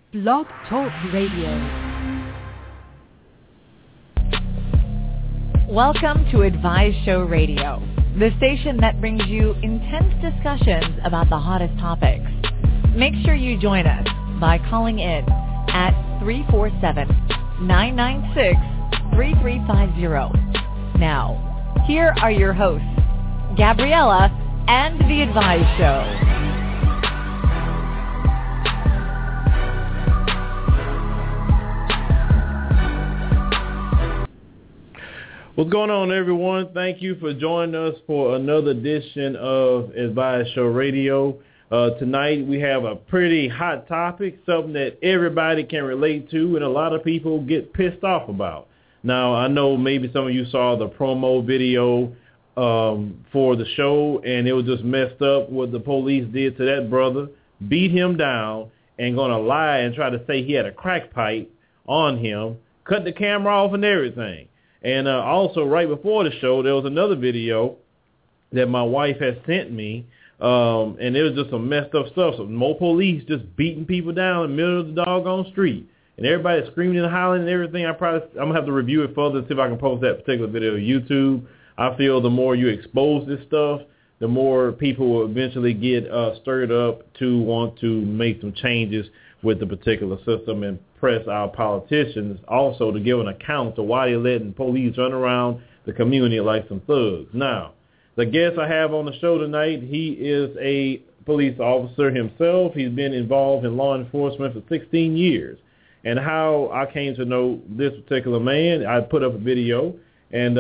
Blog Talk Radio. Welcome to Advise Show Radio, the station that brings you intense discussions about the hottest topics. Make sure you join us by calling in at 347-996-3350. Now, here are your hosts, Gabriella and The Advise Show. What's going on, everyone? Thank you for joining us for another edition of Advise Show Radio. Tonight we have a pretty hot topic, something that everybody can relate to and a lot of people get pissed off about. Now, I know maybe some of you saw the promo video for the show, and it was just messed up what the police did to that brother, beat him down, and going to lie and try to say he had a crack pipe on him, cut the camera off and everything. And also, right before the show, there was another video that my wife had sent me, and it was just some messed up stuff. So more police just beating people down in the middle of the doggone street. And everybody screaming and hollering and everything. I'm going to have to review it further and see if I can post that particular video on YouTube. I feel the more you expose this stuff, the more people will eventually get stirred up to want to make some changes with the particular system and press our politicians also to give an account to why they're letting police run around the community like some thugs. Now, the guest I have on the show tonight, he is a police officer himself. He's been involved in law enforcement for 16 years. And how I came to know this particular man, I put up a video and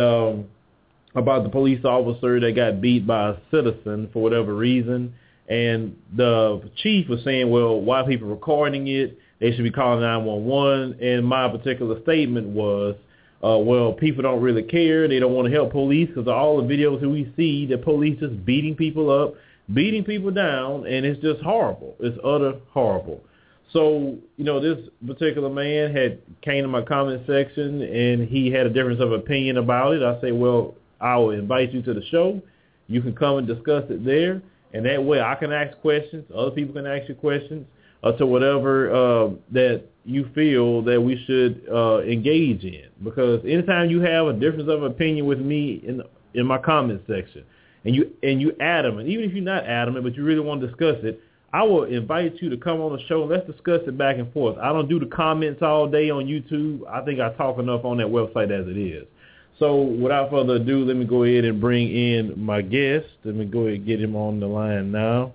about the police officer that got beat by a citizen for whatever reason. And the chief was saying, well, why are people recording it? They should be calling 911. And my particular statement was, well, people don't really care. They don't want to help police because of all the videos that we see, the police is beating people up, beating people down, and it's just horrible. It's utter horrible. So, you know, this particular man came to my comment section, and he had a difference of opinion about it. I say, well, I will invite you to the show. You can come and discuss it there. And that way I can ask questions, other people can ask you questions, to whatever that you feel that we should engage in. Because anytime you have a difference of opinion with me in my comment section, and you adamant, even if you're not adamant, but you really want to discuss it, I will invite you to come on the show and let's discuss it back and forth. I don't do the comments all day on YouTube. I think I talk enough on that website as it is. So without further ado, let me go ahead and bring in my guest. Let me go ahead and get him on the line now.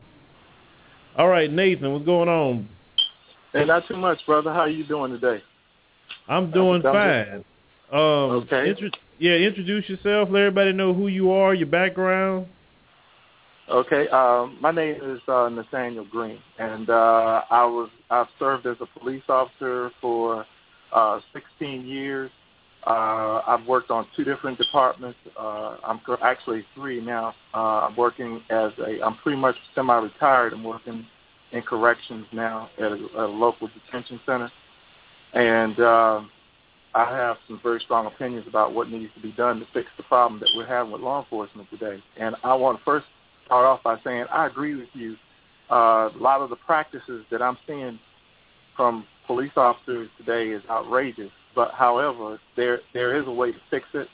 All right, Nathan, what's going on? Hey, not too much, brother. How are you doing today? I'm doing fine. Okay. Introduce yourself. Let everybody know who you are, your background. Okay. My name is Nathaniel Green, and I've served as a police officer for 16 years. I've worked on 2 different departments. I'm actually 3 now. I'm pretty much semi-retired. I'm working in corrections now at a local detention center. And I have some very strong opinions about what needs to be done to fix the problem that we're having with law enforcement today. And I want to first start off by saying I agree with you. A lot of the practices that I'm seeing from police officers today is outrageous. But, however, there is a way to fix it.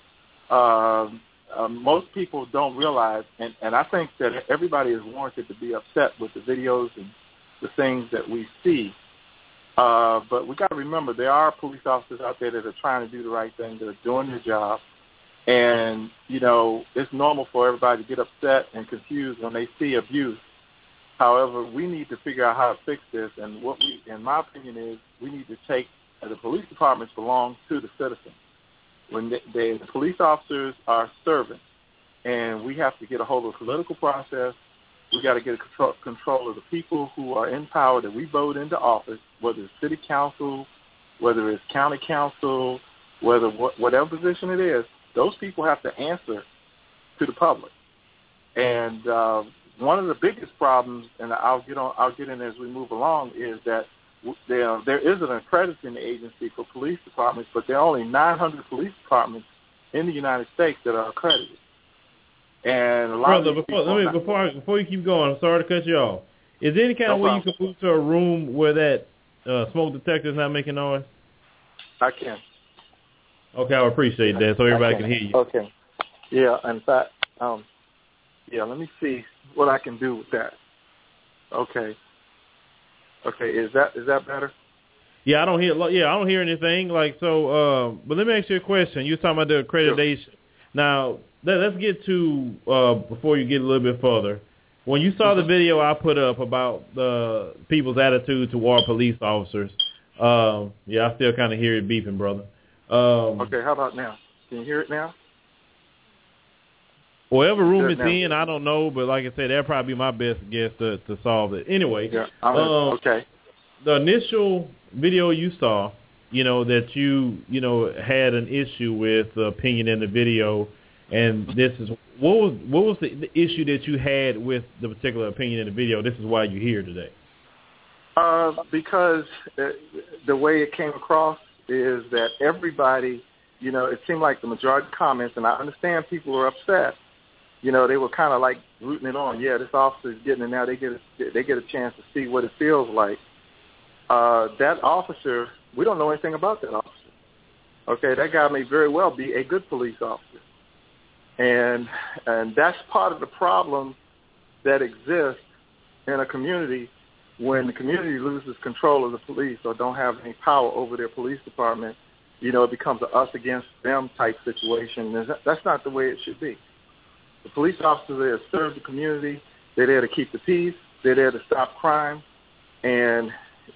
Most people don't realize, and I think that everybody is warranted to be upset with the videos and the things that we see. But we got to remember there are police officers out there that are trying to do the right thing, that are doing their job. And, you know, it's normal for everybody to get upset and confused when they see abuse. However, we need to figure out how to fix this. And what in my opinion, is we need to take the police departments belong to the citizens. When the police officers are servants, and we have to get a hold of the political process. We got to get control of the people who are in power that we vote into office, whether it's city council, whether it's county council, whatever position it is. Those people have to answer to the public. And one of the biggest problems, and I'll get in as we move along, is that there is an accrediting agency for police departments, but there are only 900 police departments in the United States that are accredited. And a lot before you keep going, I'm sorry to cut you off. Is there any kind of way you can move to a room where that smoke detector's not making noise? I can. Okay, I appreciate that so everybody can hear you. Okay. Yeah, in fact, let me see what I can do with that. Okay. Okay, is that better? Yeah, I don't hear anything. Like, so, but let me ask you a question. You were talking about the accreditation. Sure. Now, let's get to, before you get a little bit further, when you saw the video I put up about the people's attitude toward police officers, I still kind of hear it beeping, brother. Okay, how about now? Can you hear it now? Whatever room it's in, I don't know, but like I said, that'd probably be my best guess to solve it. Anyway, okay. The initial video you saw, that you had an issue with the opinion in the video, and this is what was the issue that you had with the particular opinion in the video? This is why you're here today. Because the way it came across is that everybody, it seemed like the majority of comments, and I understand people were upset. They were kind of like rooting it on. Yeah, this officer is getting it now. They get a chance to see what it feels like. That officer, we don't know anything about that officer. Okay, that guy may very well be a good police officer. And that's part of the problem that exists in a community when the community loses control of the police or don't have any power over their police department. It becomes a us against them type situation. And that's not the way it should be. The police officers are there to serve the community. They're there to keep the peace. They're there to stop crime. And,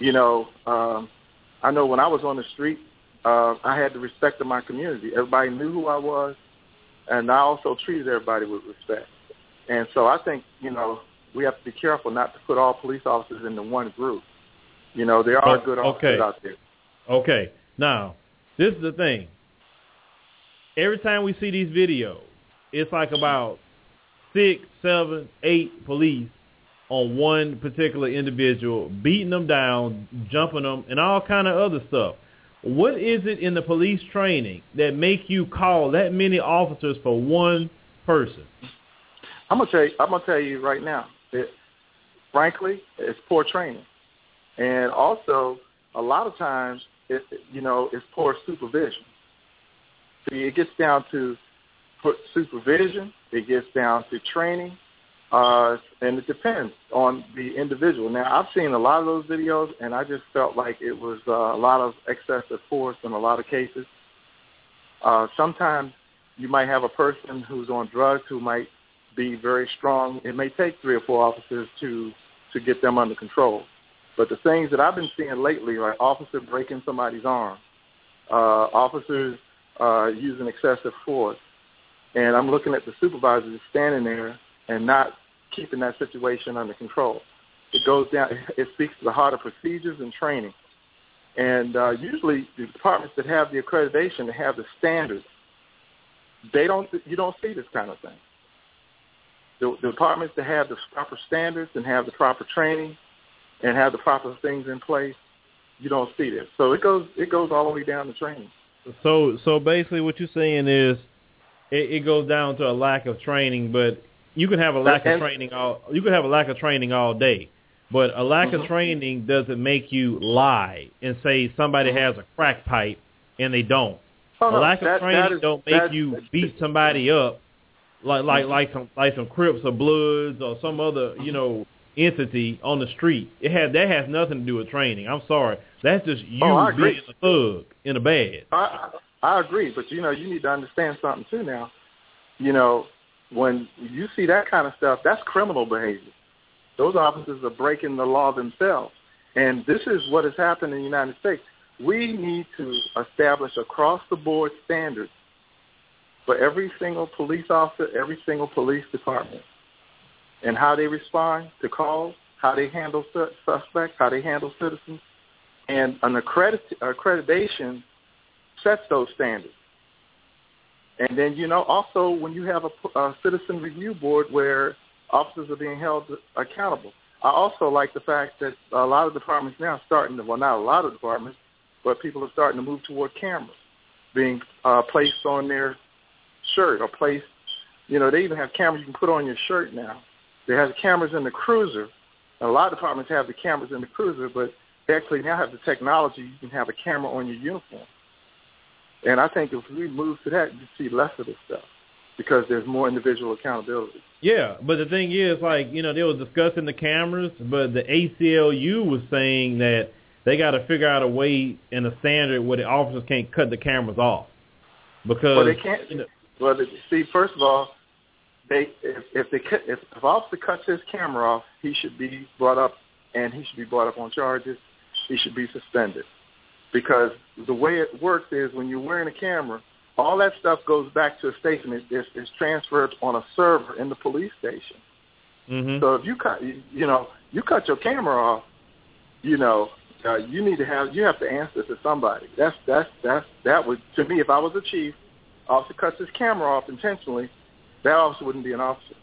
I know when I was on the street, I had the respect of my community. Everybody knew who I was, and I also treated everybody with respect. And so I think, we have to be careful not to put all police officers into one group. There are good officers out there. Okay. Now, this is the thing. Every time we see these videos, it's like about 6, 7, 8 police on one particular individual, beating them down, jumping them, and all kind of other stuff. What is it in the police training that make you call that many officers for one person? I'm gonna tell you right now. Frankly, it's poor training, and also a lot of times it's poor supervision. See, it gets down to supervision. It gets down to training. And it depends on the individual. Now, I've seen a lot of those videos, and I just felt like it was a lot of excessive force in a lot of cases. Sometimes you might have a person who's on drugs who might be very strong. It may take 3 or 4 officers to get them under control. But the things that I've been seeing lately, like officers breaking somebody's arm, officers using excessive force, and I'm looking at the supervisors standing there and not keeping that situation under control. It goes down. It speaks to the heart of procedures and training. And usually the departments that have the accreditation, that have the standards, you don't see this kind of thing. The departments that have the proper standards and have the proper training and have the proper things in place, you don't see this. So it goes all the way down to training. So basically what you're saying is it goes down to a lack of training, but you can have a lack of training all day, but a lack of training doesn't make you lie and say somebody has a crack pipe and they don't. A lack of training don't make you beat somebody up like some Crips or Bloods or some other entity on the street. That has nothing to do with training. I'm sorry, that's just you being a thug in a badge. I agree, but you need to understand something too now. When you see that kind of stuff, that's criminal behavior. Those officers are breaking the law themselves. And this is what has happened in the United States. We need to establish across-the-board standards for every single police officer, every single police department, and how they respond to calls, how they handle suspects, how they handle citizens. And an accreditation sets those standards. And then, also when you have a citizen review board where officers are being held accountable. I also like the fact that a lot of departments now not a lot of departments, but people are starting to move toward cameras being placed on their shirt or placed, they even have cameras you can put on your shirt now. They have cameras in the cruiser. A lot of departments have the cameras in the cruiser, but actually now have the technology. You can have a camera on your uniform. And I think if we move to that, you see less of this stuff because there's more individual accountability. Yeah, but the thing is, like, you know, they were discussing the cameras, but the ACLU was saying that they got to figure out a way and a standard where the officers can't cut the cameras off. Because, well, they can't. You know, well, see, first of all, if officer cuts his camera off, he should be brought up, and he should be brought up on charges. He should be suspended. Because the way it works is when you're wearing a camera, all that stuff goes back to a station. It's transferred on a server in the police station. Mm-hmm. So if you cut your camera off, you have to answer to somebody. That would, to me, if I was a chief, officer cuts his camera off intentionally, that officer wouldn't be an officer.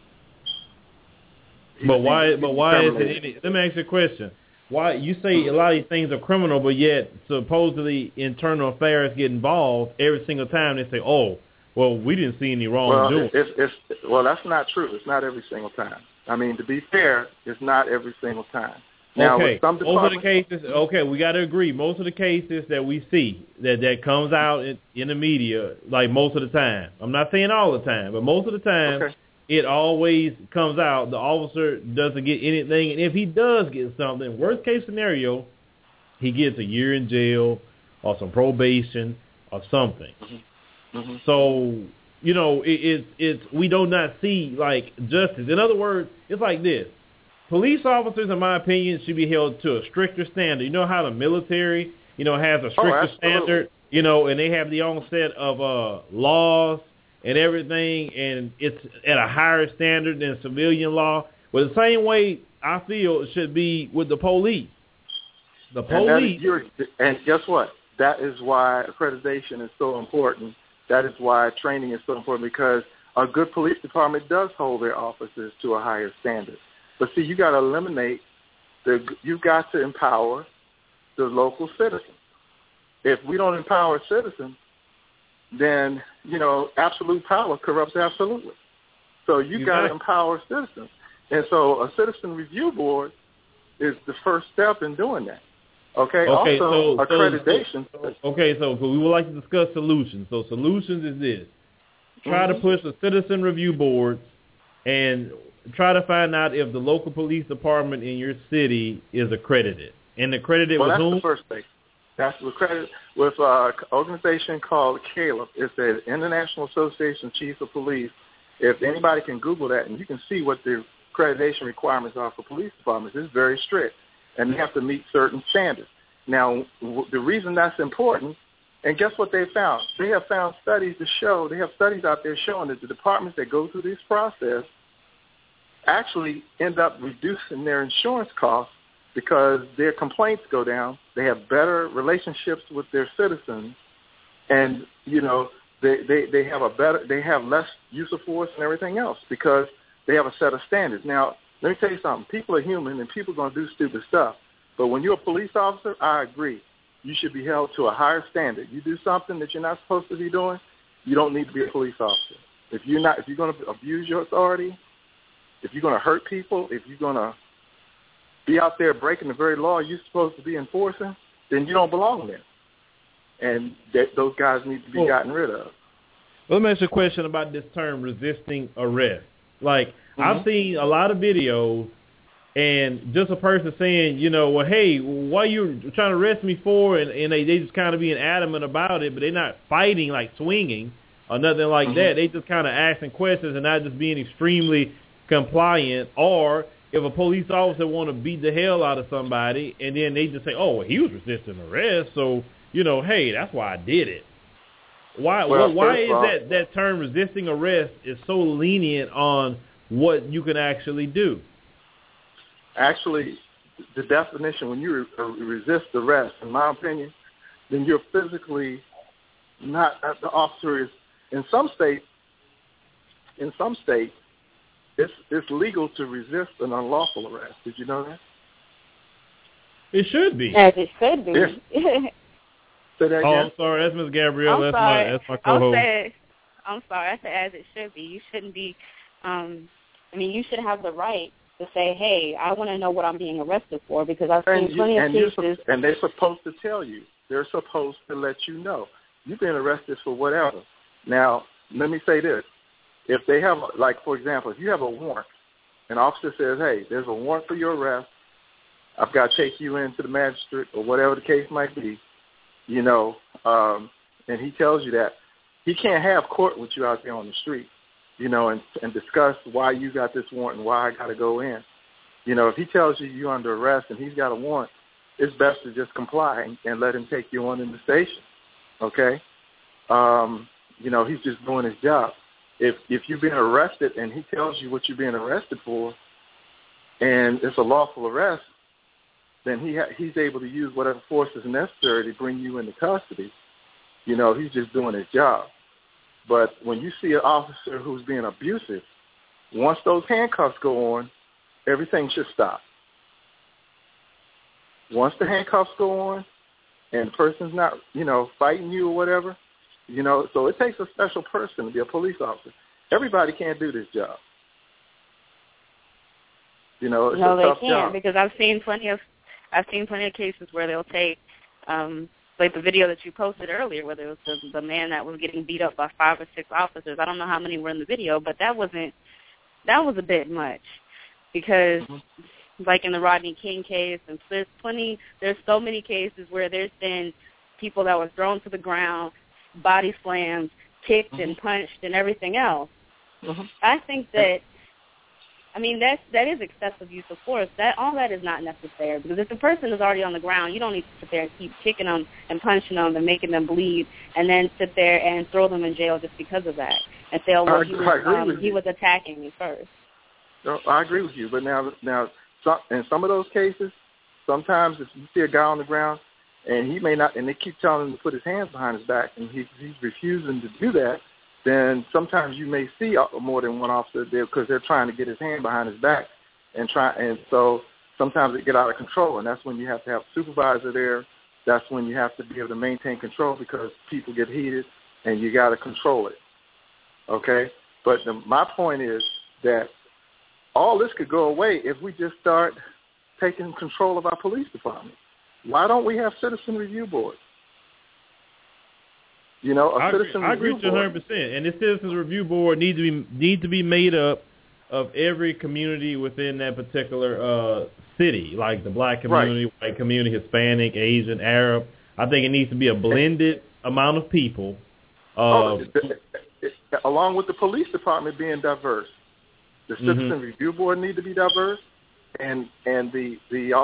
But why is it? Let me ask you a question. Why you say a lot of these things are criminal, but yet supposedly internal affairs get involved every single time? They say, "Oh, well, we didn't see any wrongdoing." Well, that's not true. It's not every single time. I mean, to be fair, it's not every single time. Now, okay, most of the cases. Okay, we got to agree. Most of the cases that we see that comes out in the media, like most of the time. I'm not saying all the time, but most of the time. Okay. It always comes out the officer doesn't get anything, and if he does get something, worst case scenario, he gets a year in jail or some probation or something. Mm-hmm. Mm-hmm. So, you know, it's we do not see, like, justice. In other words, it's like this. Police officers, in my opinion, should be held to a stricter standard. You know how the military, you know, has a stricter standard, you know, and they have their own set of laws and everything, and it's at a higher standard than civilian law. But the same way I feel it should be with the police. The police. And guess what? That is why accreditation is so important. That is why training is so important, because a good police department does hold their officers to a higher standard. But see, you got to eliminate you've got to empower the local citizens. If we don't empower citizens, then, you know, absolute power corrupts absolutely. So you got to empower citizens. And so a citizen review board is the first step in doing that. Okay, also accreditation. So we would like to discuss solutions. So solutions is this. Try to push a citizen review board and try to find out if the local police department in your city is accredited. And accredited with whom? That's the first thing. That's accredited with an organization called CALEP. It's the International Association of Chiefs of Police. If anybody can Google that, and you can see what the accreditation requirements are for police departments, it's very strict, and they have to meet certain standards. Now, the reason that's important, and guess what they found? They have found studies to show, they have studies out there showing that the departments that go through this process actually end up reducing their insurance costs because their complaints go down. They have better relationships with their citizens, and, you know, they have less use of force and everything else because they have a set of standards. Now, let me tell you something. People are human, and people are going to do stupid stuff. But when you're a police officer, I agree. You should be held to a higher standard. You do something that you're not supposed to be doing, you don't need to be a police officer. If you're going to abuse your authority, if you're going to hurt people, if you're going to be out there breaking the very law you're supposed to be enforcing, then you don't belong there. And those guys need to be gotten rid of. Well, let me ask you a question about this term, resisting arrest. Like, I've seen a lot of videos, and just a person saying, you know, well, hey, why you trying to arrest me for? And they just kind of being adamant about it, but they're not fighting, like swinging or nothing like that. They just kind of asking questions and not just being extremely compliant. Or if a police officer want to beat the hell out of somebody, and then they just say, oh, well, he was resisting arrest, so, you know, hey, that's why I did it. Why is that term resisting arrest is so lenient on what you can actually do? Actually, the definition, when you resist arrest, in my opinion, then you're physically not, the officer is, in some states, it's legal to resist an unlawful arrest. Did you know that? It should be. As it should be. Yes. Say that again? I'm sorry. That's Ms. Gabrielle. That's my co-host. I'm sorry. I said as it should be. You shouldn't be, you should have the right to say, hey, I want to know what I'm being arrested for, because I've seen plenty of cases. And they're supposed to tell you. They're supposed to let you know. You've been arrested for whatever. Now, let me say this. If they have, like, for example, if you have a warrant, an officer says, hey, there's a warrant for your arrest. I've got to take you into the magistrate or whatever the case might be, you know, and he tells you that. He can't have court with you out there on the street, you know, and discuss why you got this warrant and why I got to go in. You know, if he tells you you're under arrest and he's got a warrant, it's best to just comply and let him take you on in the station, okay? You know, he's just doing his job. If you've been arrested and he tells you what you're being arrested for and it's a lawful arrest, then he's able to use whatever force is necessary to bring you into custody. You know, he's just doing his job. But when you see an officer who's being abusive, once those handcuffs go on, everything should stop. Once the handcuffs go on and the person's not, you know, fighting you or whatever, you know, so it takes a special person to be a police officer. Everybody can't do this job. You know, it's a tough job. Because I've seen plenty of cases where they'll take, like the video that you posted earlier, where there was the man that was getting beat up by 5 or 6 officers. I don't know how many were in the video, but that was a bit much, because like in the Rodney King case, and there's so many cases where there's been people that were thrown to the ground, body slammed, kicked and punched and everything else. I think that, I mean, that is excessive use of force. All that is not necessary, because if the person is already on the ground, you don't need to sit there and keep kicking them and punching them and making them bleed, and then sit there and throw them in jail just because of that and say, oh, well, he was attacking me first. No, I agree with you, but now, in some of those cases, sometimes if you see a guy on the ground and he may not, and they keep telling him to put his hands behind his back, and he's refusing to do that, then sometimes you may see more than one officer there because they're trying to get his hand behind his back, and so sometimes it get out of control, and that's when you have to have a supervisor there. That's when you have to be able to maintain control, because people get heated, and you got to control it. Okay, but my point is that all this could go away if we just start taking control of our police department. Why don't we have citizen review boards? You know, I agree with you 100%. And this citizens review board needs to be made up of every community within that particular city, like the black community, white community, Hispanic, Asian, Arab. I think it needs to be a blended amount of people. Along with the police department being diverse, the citizen review board need to be diverse, and the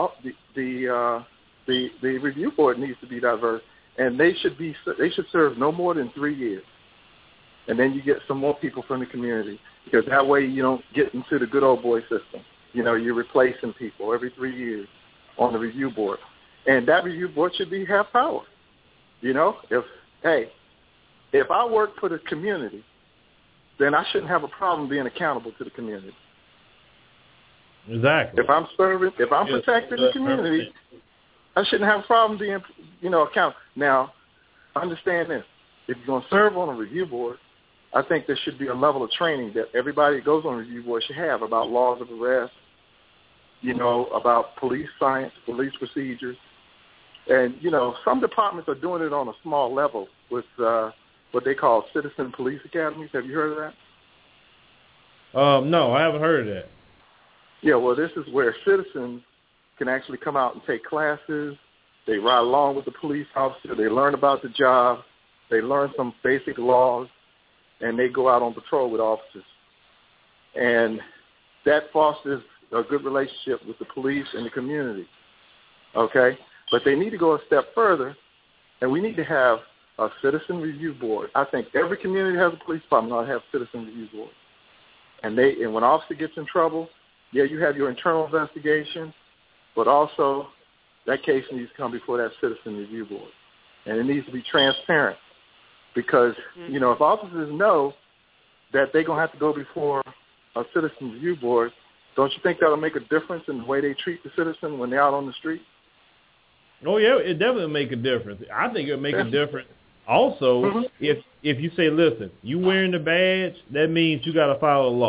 review board needs to be diverse. And they should serve no more than 3 years. And then you get some more people from the community, because that way you don't get into the good old boy system. You know, you're replacing people every 3 years on the review board. And that review board should have power. You know, if I work for the community, then I shouldn't have a problem being accountable to the community. Exactly. If I'm protecting the community, I shouldn't have a problem being, you know, accountable. Now, understand this. If you're going to serve on a review board, I think there should be a level of training that everybody that goes on a review board should have about laws of arrest, you know, about police science, police procedures. And, you know, some departments are doing it on a small level with what they call citizen police academies. Have you heard of that? No, I haven't heard of that. Yeah, well, this is where citizens can actually come out and take classes. They ride along with the police officer. They learn about the job. They learn some basic laws, and they go out on patrol with officers. And that fosters a good relationship with the police and the community, okay? But they need to go a step further, and we need to have a citizen review board. I think every community has a police department ought to have citizen review board. And when an officer gets in trouble, yeah, you have your internal investigation, but also that case needs to come before that citizen review board. And it needs to be transparent, because, you know, if officers know that they're going to have to go before a citizen review board, don't you think that'll make a difference in the way they treat the citizen when they're out on the street? Oh, yeah, it definitely make a difference. I think it would make a difference also if you say, listen, you wearing the badge, that means you got to follow the law.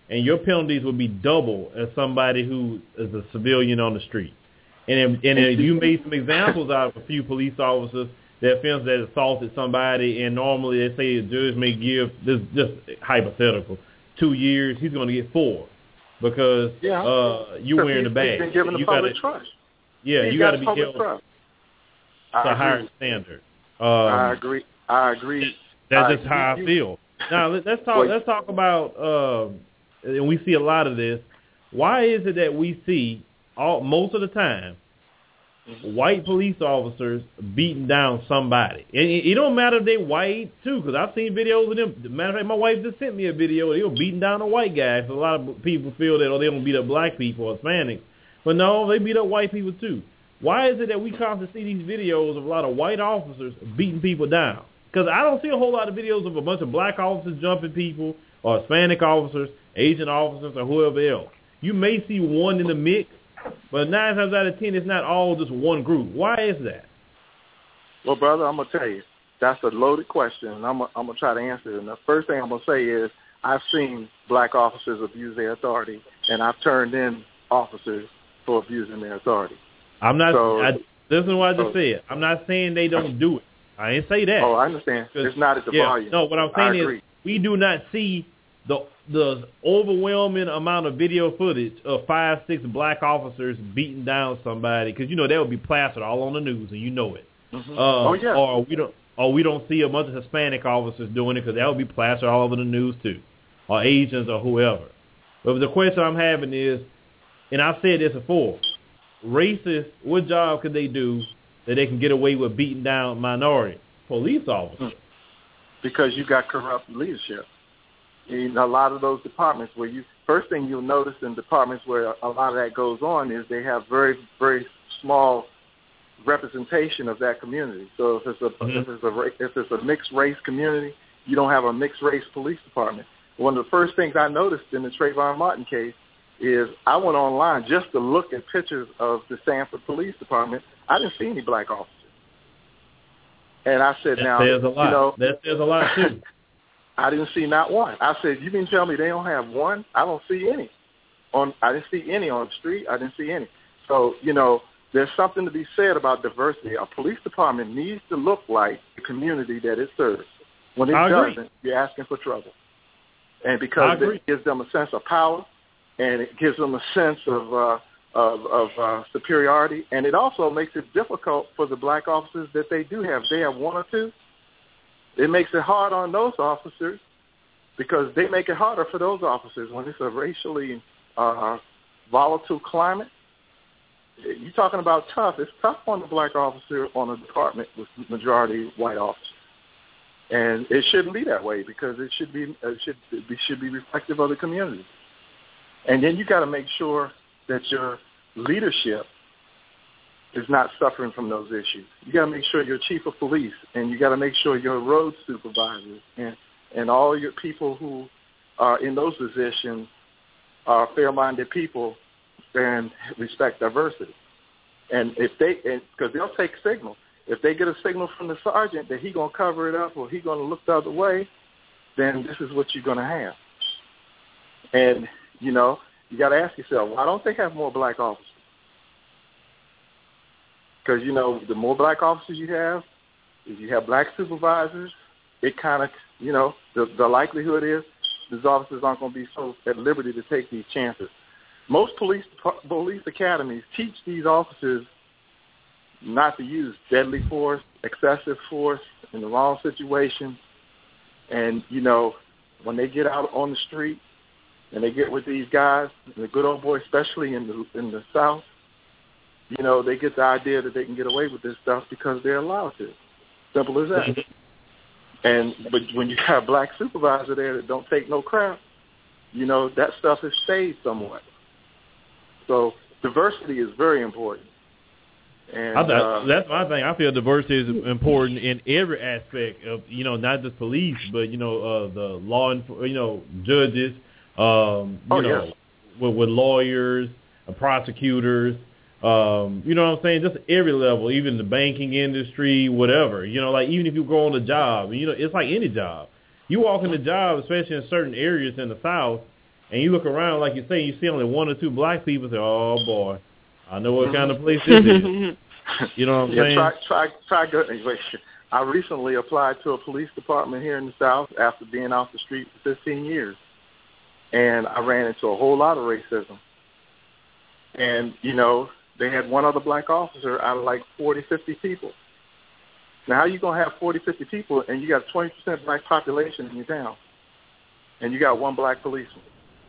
and your penalties will be double as somebody who is a civilian on the street. And you made some examples out of a few police officers that offense that assaulted somebody, and normally they say a judge may give, this just hypothetical, 2 years. He's going to get 4 because you wearing the badge. He's been given the public trust. Yeah, you got to be held to a higher standard. I agree. That's just how I feel. Now let's talk about, and we see a lot of this. Why is it that we see most of the time white police officers beating down somebody? And it don't matter if they white too, because I've seen videos of them. Matter of fact, my wife just sent me a video. They were beating down a white guy. So a lot of people feel that they don't beat up black people or Hispanics, but no, they beat up white people too. Why is it that we constantly see these videos of a lot of white officers beating people down? Because I don't see a whole lot of videos of a bunch of black officers jumping people, or Hispanic officers, Asian officers, or whoever else. You may see one in the mix, but 9 times out of 10, it's not all just one group. Why is that? Well, brother, I'm going to tell you, that's a loaded question, and I'm going to try to answer it. And the first thing I'm going to say is I've seen black officers abuse their authority, and I've turned in officers for abusing their authority. I'm not. Listen to what I just said. I'm not saying they don't do it. I ain't say that. Oh, I understand. It's not at the volume. No, what I'm saying is we do not see the overwhelming amount of video footage of 5, 6 black officers beating down somebody, because that would be plastered all on the news, and you know it. Mm-hmm. Or we don't see a bunch of Hispanic officers doing it, because that would be plastered all over the news too, or Asians or whoever. But the question I'm having is, and I've said this before, racists, what job could they do that they can get away with beating down minority police officers? Because you got corrupt leadership. In a lot of those departments where first thing you'll notice in departments where a lot of that goes on is they have very, very small representation of that community. So if it's a mixed race community, you don't have a mixed race police department. One of the first things I noticed in the Trayvon Martin case is I went online just to look at pictures of the Sanford Police Department. I didn't see any black officers. And I said, that says a lot. That says a lot, too. I didn't see not one. I said, you mean tell me they don't have one? I don't see any. I didn't see any on the street. I didn't see any. So, there's something to be said about diversity. A police department needs to look like the community that it serves. When it doesn't, you're asking for trouble. And because it gives them a sense of power, and it gives them a sense of superiority, and it also makes it difficult for the black officers that they do have. They have 1 or 2. It makes it hard on those officers because they make it harder for those officers when it's a racially volatile climate. You're talking about tough. It's tough on the black officer on a department with majority white officers. And it shouldn't be that way because it should be reflective of the community. And then you got to make sure that your leadership is not suffering from those issues. You got to make sure your chief of police, and you got to make sure your road supervisors and all your people who are in those positions are fair-minded people and respect diversity. And because they'll take signal. If they get a signal from the sergeant that he's going to cover it up or he's going to look the other way, then this is what you're going to have. And, you got to ask yourself, why don't they have more black officers? Because, the more black officers you have, if you have black supervisors, it kind of, the likelihood is these officers aren't going to be so at liberty to take these chances. Most police academies teach these officers not to use deadly force, excessive force in the wrong situation. And, when they get out on the street and they get with these guys, the good old boys, especially in the South, they get the idea that they can get away with this stuff because they're allowed to. Simple as that. But when you have a black supervisor there that don't take no crap, that stuff has stayed somewhat. So diversity is very important. And that's my thing. I feel diversity is important in every aspect of, not just police, but, the law, judges, with lawyers, prosecutors, you know what I'm saying? Just every level, even the banking industry, whatever. Even if you go on a job, it's like any job. You walk in the job, especially in certain areas in the South, and you look around, like you say, you see only one or two black people, say, oh, boy, I know what kind of place this is. You know what I'm saying? Try good. I recently applied to a police department here in the South after being off the street for 15 years. And I ran into a whole lot of racism. And, you know, they had one other black officer out of like 40, 50 people. Now, how you going to have 40, 50 people and you got a 20% black population in your town? And you got one black policeman?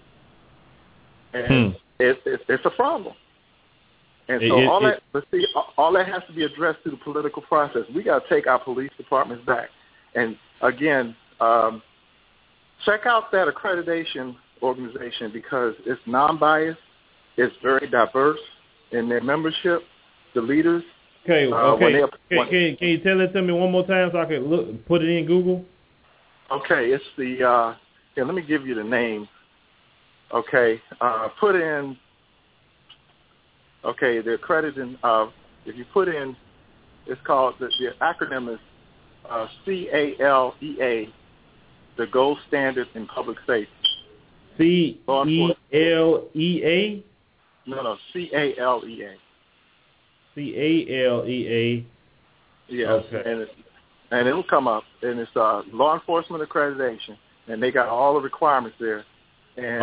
And it's a problem. And so all that has to be addressed through the political process. We got to take our police departments back. And, again, check out that accreditation organization because it's non-biased. It's very diverse in their membership, the leaders. Okay. Can you tell it to me one more time so I can put it in Google? Okay, it's the here, let me give you the name. Okay, put in. Okay, the accrediting. If you put in, it's called the acronym is CALEA, the Gold Standard in Public Safety. CELEA? No, CALEA. CALEA. Yes, okay. And it'll come up, and it's law enforcement accreditation, and they got all the requirements there. And,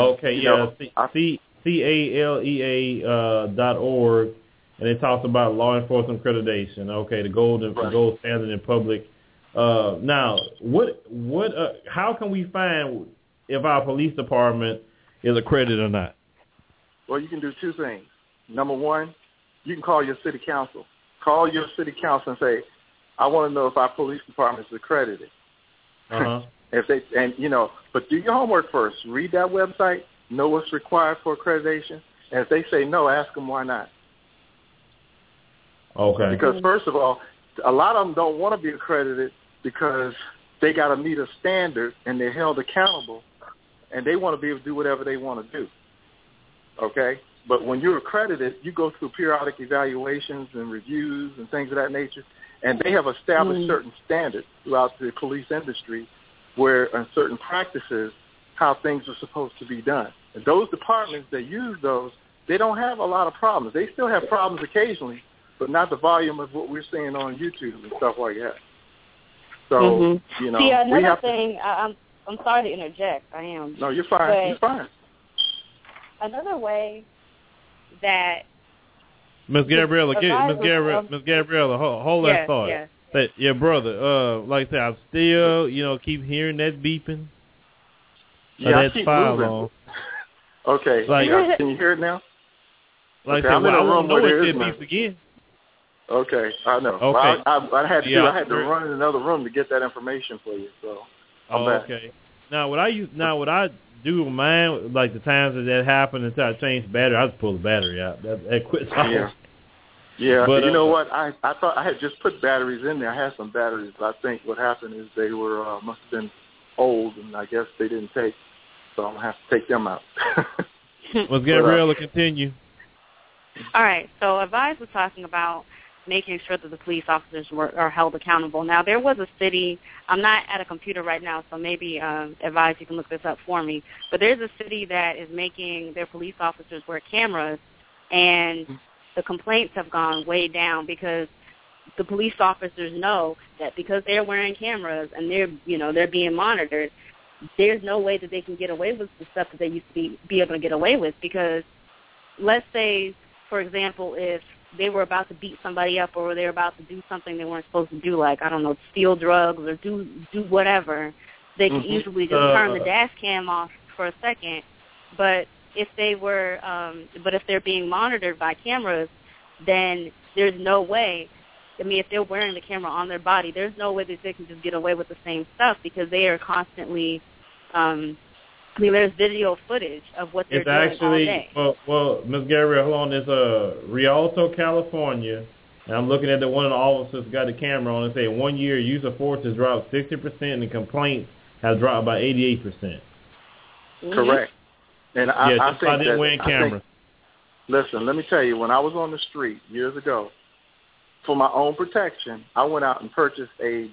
CALEA.org, and it talks about law enforcement accreditation. Okay, the gold standard in public. Now, how can we find if our police department is accredited or not? Well, you can do two things. Number one, you can call your city council. Call your city council and say, I want to know if our police department is accredited. Uh-huh. But do your homework first. Read that website, know what's required for accreditation, and if they say no, ask them why not. Okay. Because first of all, a lot of them don't want to be accredited because they got to meet a standard and they're held accountable, and they want to be able to do whatever they want to do. Okay? But when you're accredited, you go through periodic evaluations and reviews and things of that nature, and they have established certain standards throughout the police industry where in certain practices how things are supposed to be done. And those departments that use those, they don't have a lot of problems. They still have problems occasionally, but not the volume of what we're seeing on YouTube and stuff like that. So, See, another thing, I'm sorry to interject. I am. No, you're fine. You're fine. Another way that Miss Gabriella, hold that thought. Yeah. That your brother, like I said, I still, keep hearing that beeping. Yeah, I keep moving. Okay, can you hear it now? Like I said, I don't know if it beeps again. Okay, I know. Okay. Well, I had to run in another room to get that information for you. So I'm back. Okay. Now, what I do with mine, like the times that happened until I changed the battery, I just pull the battery out. That quits. Yeah, but you know what? I thought I had just put batteries in there. I had some batteries, but I think what happened is they were must have been old, and I guess they didn't take, so I'm going to have to take them out. Let's Gabriella continue. All right, so Advise was talking about making sure that the police officers are held accountable. Now, there was a city, I'm not at a computer right now, so maybe, Advise, you can look this up for me, but there's a city that is making their police officers wear cameras, and the complaints have gone way down because the police officers know that because they're wearing cameras and they're being monitored, there's no way that they can get away with the stuff that they used to be able to get away with. Because let's say, for example, if they were about to beat somebody up or they were about to do something they weren't supposed to do, like, I don't know, steal drugs or do whatever, they can easily just turn the dash cam off for a second. But if they're being monitored by cameras, then there's no way. I mean, if they're wearing the camera on their body, there's no way that they can just get away with the same stuff because they are constantly. There's video footage of what they're doing all day. Well, Ms. Gabrielle, hold on. There's Rialto, California, and I'm looking at one of the officers got the camera on and say 1 year use of force has dropped 60% and complaints has dropped by 88%. Correct. And I think I didn't wear cameras. Listen, let me tell you, when I was on the street years ago, for my own protection, I went out and purchased a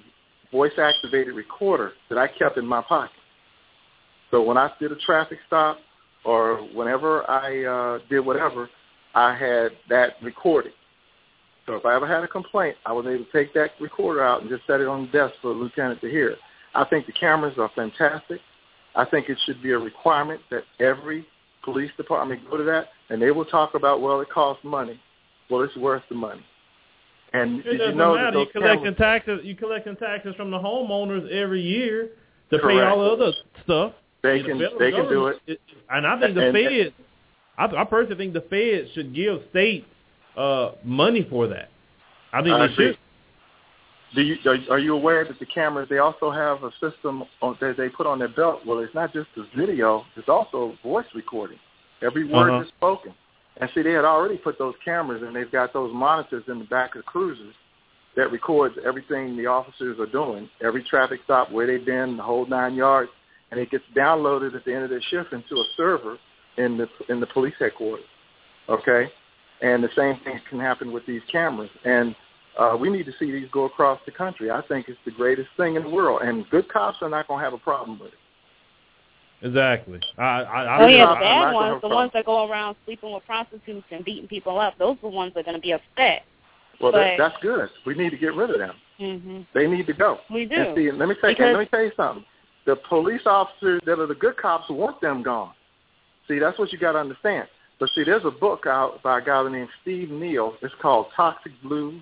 voice-activated recorder that I kept in my pocket. So when I did a traffic stop, or whenever I did whatever, I had that recorded. So if I ever had a complaint, I was able to take that recorder out and just set it on the desk for the lieutenant to hear. I think the cameras are fantastic. I think it should be a requirement that every police department go to that, and they will talk about, well, it costs money. Well, it's worth the money. And it doesn't matter. You're collecting taxes from the homeowners every year to pay all the other stuff. They can do it. And I think the feds, I personally think the feds should give states money for that. I think they should. Are you aware that the cameras, they also have a system that they put on their belt? Well, it's not just the video, it's also voice recording. Every word is spoken. And see, they had already put those cameras, and they've got those monitors in the back of the cruisers that records everything the officers are doing, every traffic stop, where they've been, the whole 9 yards, and it gets downloaded at the end of their shift into a server in the police headquarters. Okay? And the same thing can happen with these cameras. And we need to see these go across the country. I think it's the greatest thing in the world, and good cops are not going to have a problem with it. Exactly. The bad ones, the ones that go around sleeping with prostitutes and beating people up, those are the ones that are going to be upset. Well, that's good. We need to get rid of them. Mm-hmm. They need to go. We do. And see, let me tell you something. The police officers that are the good cops want them gone. See, that's what you got to understand. But see, there's a book out by a guy named Steve Neal. It's called Toxic Blues.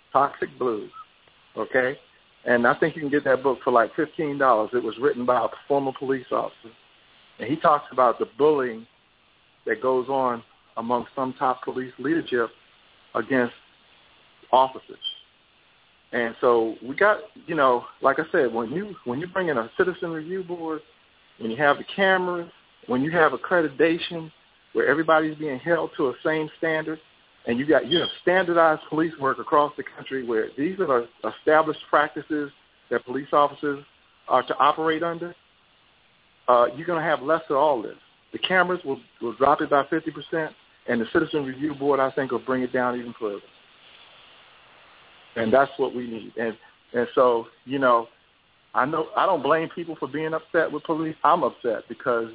Okay? And I think you can get that book for like $15. It was written by a former police officer. And he talks about the bullying that goes on among some top police leadership against officers. And so we got, like I said, when you bring in a citizen review board, when you have the cameras, when you have accreditation where everybody's being held to a same standard, and you have standardized police work across the country where these are established practices that police officers are to operate under, you're going to have less of all this. The cameras will drop it by 50%, and the Citizen Review Board, I think, will bring it down even further. And that's what we need. And so, I don't blame people for being upset with police. I'm upset because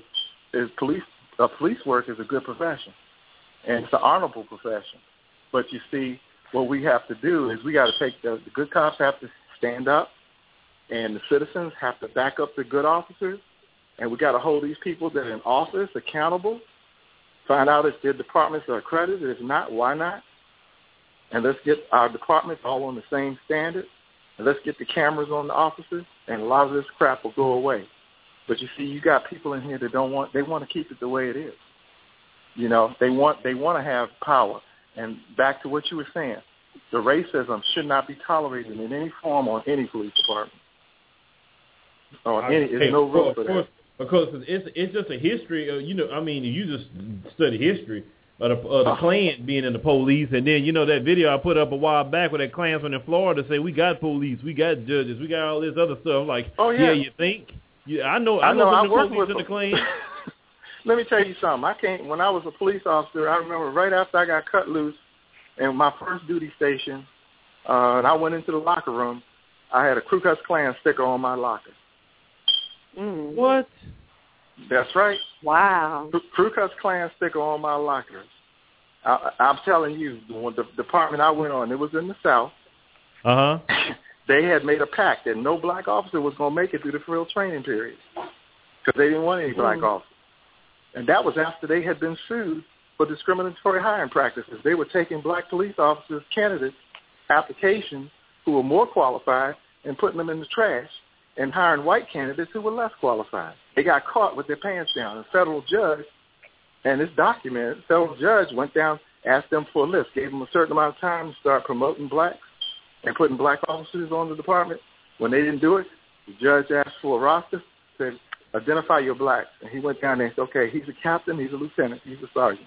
police work is a good profession, and it's an honorable profession. But you see, what we have to do is we got to take the good cops have to stand up, and the citizens have to back up the good officers, and we got to hold these people that are in office accountable, find out if their departments are accredited. If not, why not? And let's get our departments all on the same standard, and let's get the cameras on the officers, and a lot of this crap will go away. But you see, you got people in here that they want to keep it the way it is. They want to have power. And back to what you were saying, the racism should not be tolerated in any form on any police department. There's no room for that. Because it's just a history of, you just study history of the Klan being in the police, and then, that video I put up a while back with that Klansman in Florida say, we got police, we got judges, we got all this other stuff. Like, yeah, you think? Yeah, I know I the police in the Klan. Let me tell you something. When I was a police officer, I remember right after I got cut loose in my first duty station, and I went into the locker room, I had a Ku Klux Klan sticker on my locker. What? That's right. Wow. Ku Klux Klan sticker on my locker. I'm telling you, the department I went on, it was in the South. They had made a pact that no black officer was going to make it through the field training period because they didn't want any black officers. And that was after they had been sued for discriminatory hiring practices. They were taking black police officers, candidates, applications who were more qualified and putting them in the trash and hiring white candidates who were less qualified. They got caught with their pants down. A federal judge, and it's documented, federal judge went down, asked them for a list, gave them a certain amount of time to start promoting blacks and putting black officers on the department. When they didn't do it, the judge asked for a roster, said, identify your blacks. And he went down there and said, okay, he's a captain, he's a lieutenant, he's a sergeant.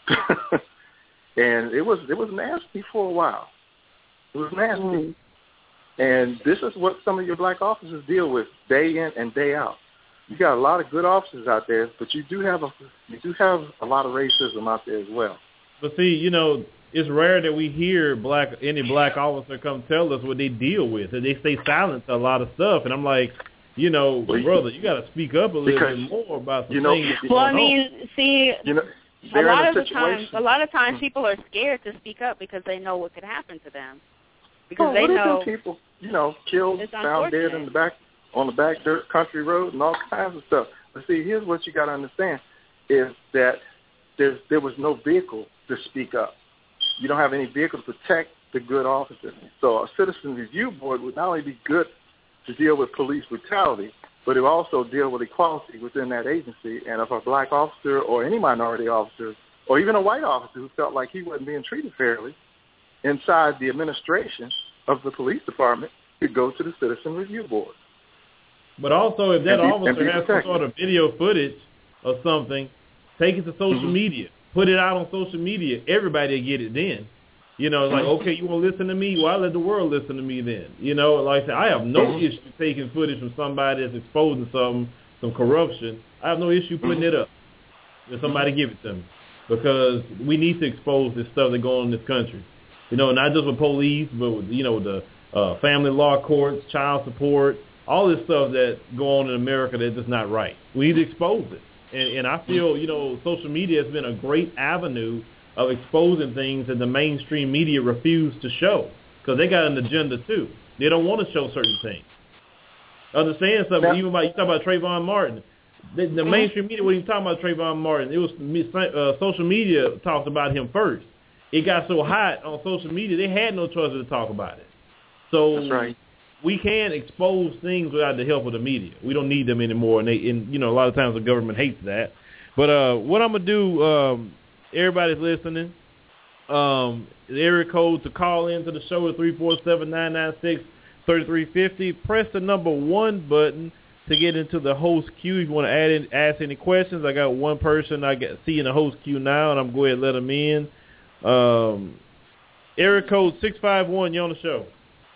And it was nasty for a while. It was nasty. And this is what some of your black officers deal with day in and day out. You got a lot of good officers out there, but you do have a lot of racism out there as well. But see, it's rare that we hear any black officer come tell us what they deal with. And they stay silent to a lot of stuff. And I'm like, you know, brother, you got to speak up a little bit more about the things that's Well, going I mean, on. see, a lot of times people are scared to speak up because they know what could happen to them. Because they know people, killed, found dead in the back on the back dirt country road and all kinds of stuff. But see, here's what you got to understand is that there was no vehicle to speak up. You don't have any vehicle to protect the good officer. So a citizen review board would not only be good to deal with police brutality, but it will also deal with equality within that agency. And if a black officer or any minority officer or even a white officer who felt like he wasn't being treated fairly inside the administration of the police department could go to the citizen review board. But also, if that officer has some sort of video footage or something, take it to social media. Put it out on social media. Everybody will get it then. You know, like, okay, you want to listen to me? Well, let the world listen to me then. You know, like I said, I have no issue taking footage from somebody that's exposing some corruption. I have no issue putting it up. If somebody give it to me. Because we need to expose this stuff that goes on in this country. You know, not just with police, but with, the family law courts, child support, all this stuff that go on in America that's just not right. We need to expose it. And I feel, social media has been a great avenue of exposing things that the mainstream media refuse to show because they got an agenda too. They don't want to show certain things. Understand something? Even about you talk about Trayvon Martin. The mainstream media wasn't even talking about Trayvon Martin. It was social media talked about him first. It got so hot on social media they had no choice but to talk about it. So that's right. We can't expose things without the help of the media. We don't need them anymore, and a lot of times the government hates that. But what I'm gonna do, everybody's listening. The area code to call into the show is 347-996-3350. Press the number 1 button to get into the host queue. If you want to ask any questions, I got one person see in the host queue now, and I'm going to go ahead and let them in. Area code 651. You're on the show.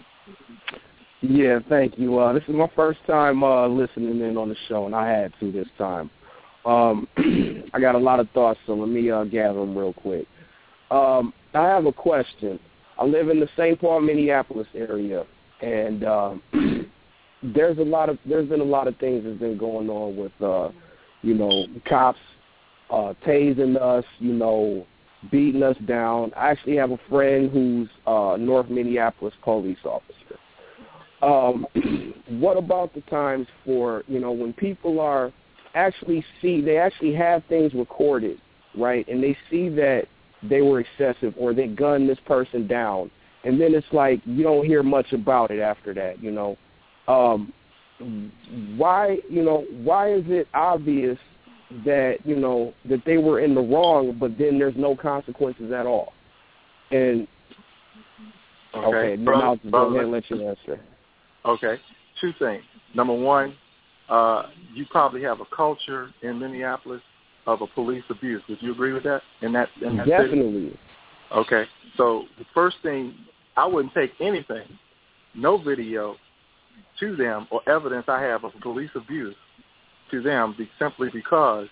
Yeah, thank you. This is my first time listening in on the show, and I had to this time. I got a lot of thoughts, so let me gather them real quick. I have a question. I live in the St. Paul, Minneapolis area, and there's been a lot of things that's been going on with cops tasing us, beating us down. I actually have a friend who's North Minneapolis police officer. What about the times for, when people are they actually have things recorded, right, and they see that they were excessive or they gunned this person down, and then it's like you don't hear much about it after that, why is it obvious that, that they were in the wrong, but then there's no consequences at all? And, okay, then I'll just go ahead and let you answer. Okay, 2 things. Number 1, you probably have a culture in Minneapolis of a police abuse. Would you agree with that? In that Definitely. City? Okay, so the first thing, I wouldn't take anything, no video to them or evidence I have of police abuse to them simply because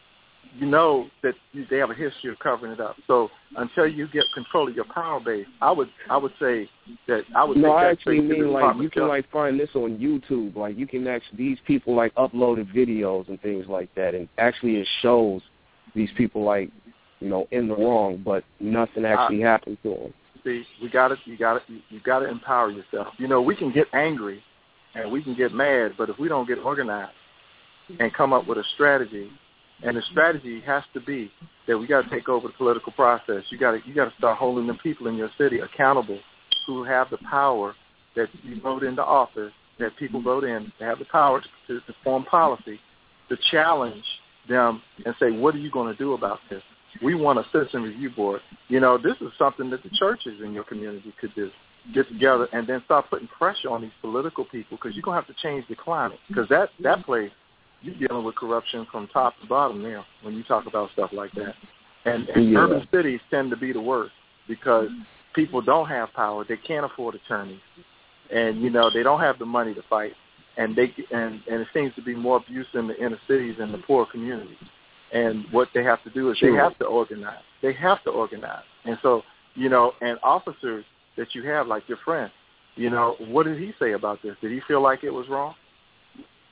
that they have a history of covering it up. So until you get control of your power base, I would say that I would. No, I actually mean like you can find this on YouTube. Like you can these people uploaded videos and things like that, and actually it shows these people in the wrong, but nothing actually happened to them. See, you got to empower yourself. We can get angry and we can get mad, but if we don't get organized and come up with a strategy. And the strategy has to be that we got to take over the political process. You got to start holding the people in your city accountable who have the power that you vote into office, that people vote in. They have the power to form policy, to challenge them and say, what are you going to do about this? We want a citizen review board. This is something that the churches in your community could do. Get together and then start putting pressure on these political people because you're going to have to change the climate because that place, you're dealing with corruption from top to bottom now when you talk about stuff like that. And urban cities tend to be the worst because people don't have power. They can't afford attorneys. And, they don't have the money to fight. And it seems to be more abuse in the inner cities and the poor communities. And what they have to do is they have to organize. They have to organize. And so, and officers that you have, like your friend, what did he say about this? Did he feel like it was wrong?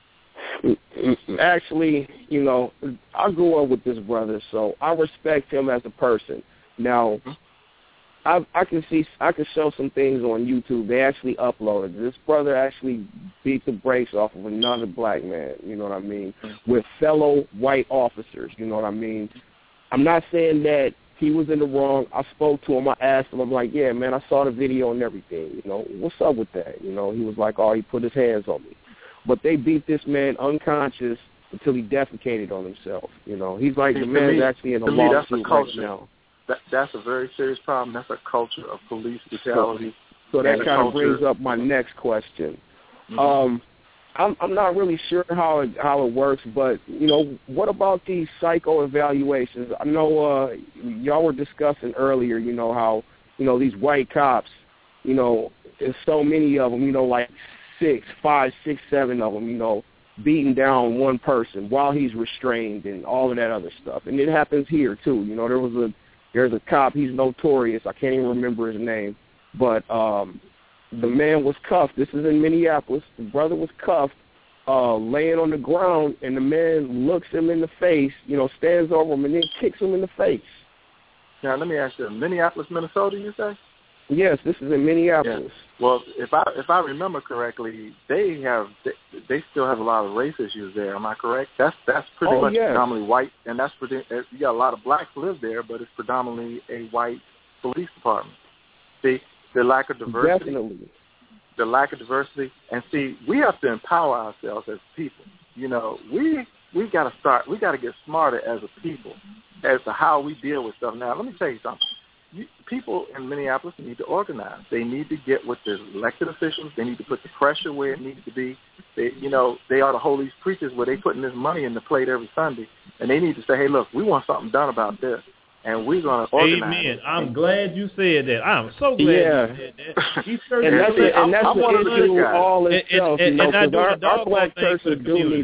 Actually, you know, I grew up with this brother, so I respect him as a person. Now, I can show some things on YouTube. They actually uploaded. This brother actually beat the brakes off of another black man, you know what I mean, with fellow white officers, you know what I mean. I'm not saying that he was in the wrong. I spoke to him. I asked him. I'm like, yeah, man, I saw the video and everything. You know, what's up with that? You know, he was like, oh, he put his hands on me. But they beat this man unconscious until he defecated on himself. You know, he's like, the man's actually in a lawsuit right now. That's a very serious problem. That's a culture of police brutality. So that kind of brings up my next question. I'm not really sure how it works, but, you know, what about these psycho evaluations? I know y'all were discussing earlier, you know, how, you know, these white cops, you know, there's so many of them, you know, like 5, 6, 7 of them, you know, beating down one person while he's restrained and all of that other stuff. And it happens here, too. You know, there's a cop, he's notorious. I can't even remember his name. But the man was cuffed. This is in Minneapolis. The brother was cuffed, laying on the ground, and the man looks him in the face, you know, stands over him and then kicks him in the face. Now, let me ask you, Minneapolis, Minnesota, you say? Yes, this is in Minneapolis. Yeah. Well, if I remember correctly, they still have a lot of race issues there. Am I correct? That's pretty much predominantly white, and you got a lot of blacks live there, but it's predominantly a white police department. See, the lack of diversity. Definitely. The lack of diversity, and see, we have to empower ourselves as people. You know, we got to get smarter as a people as to how we deal with stuff. Now, let me tell you something. People in Minneapolis need to organize. They need to get with the elected officials. They need to put the pressure where it needs to be. They ought to hold these preachers where they putting this money in the plate every Sunday, and they need to say, hey, look, we want something done about this, and we're going to organize. Amen. I'm glad you said that. I'm so glad you said that. And that's the issue all itself. You know, because our black churches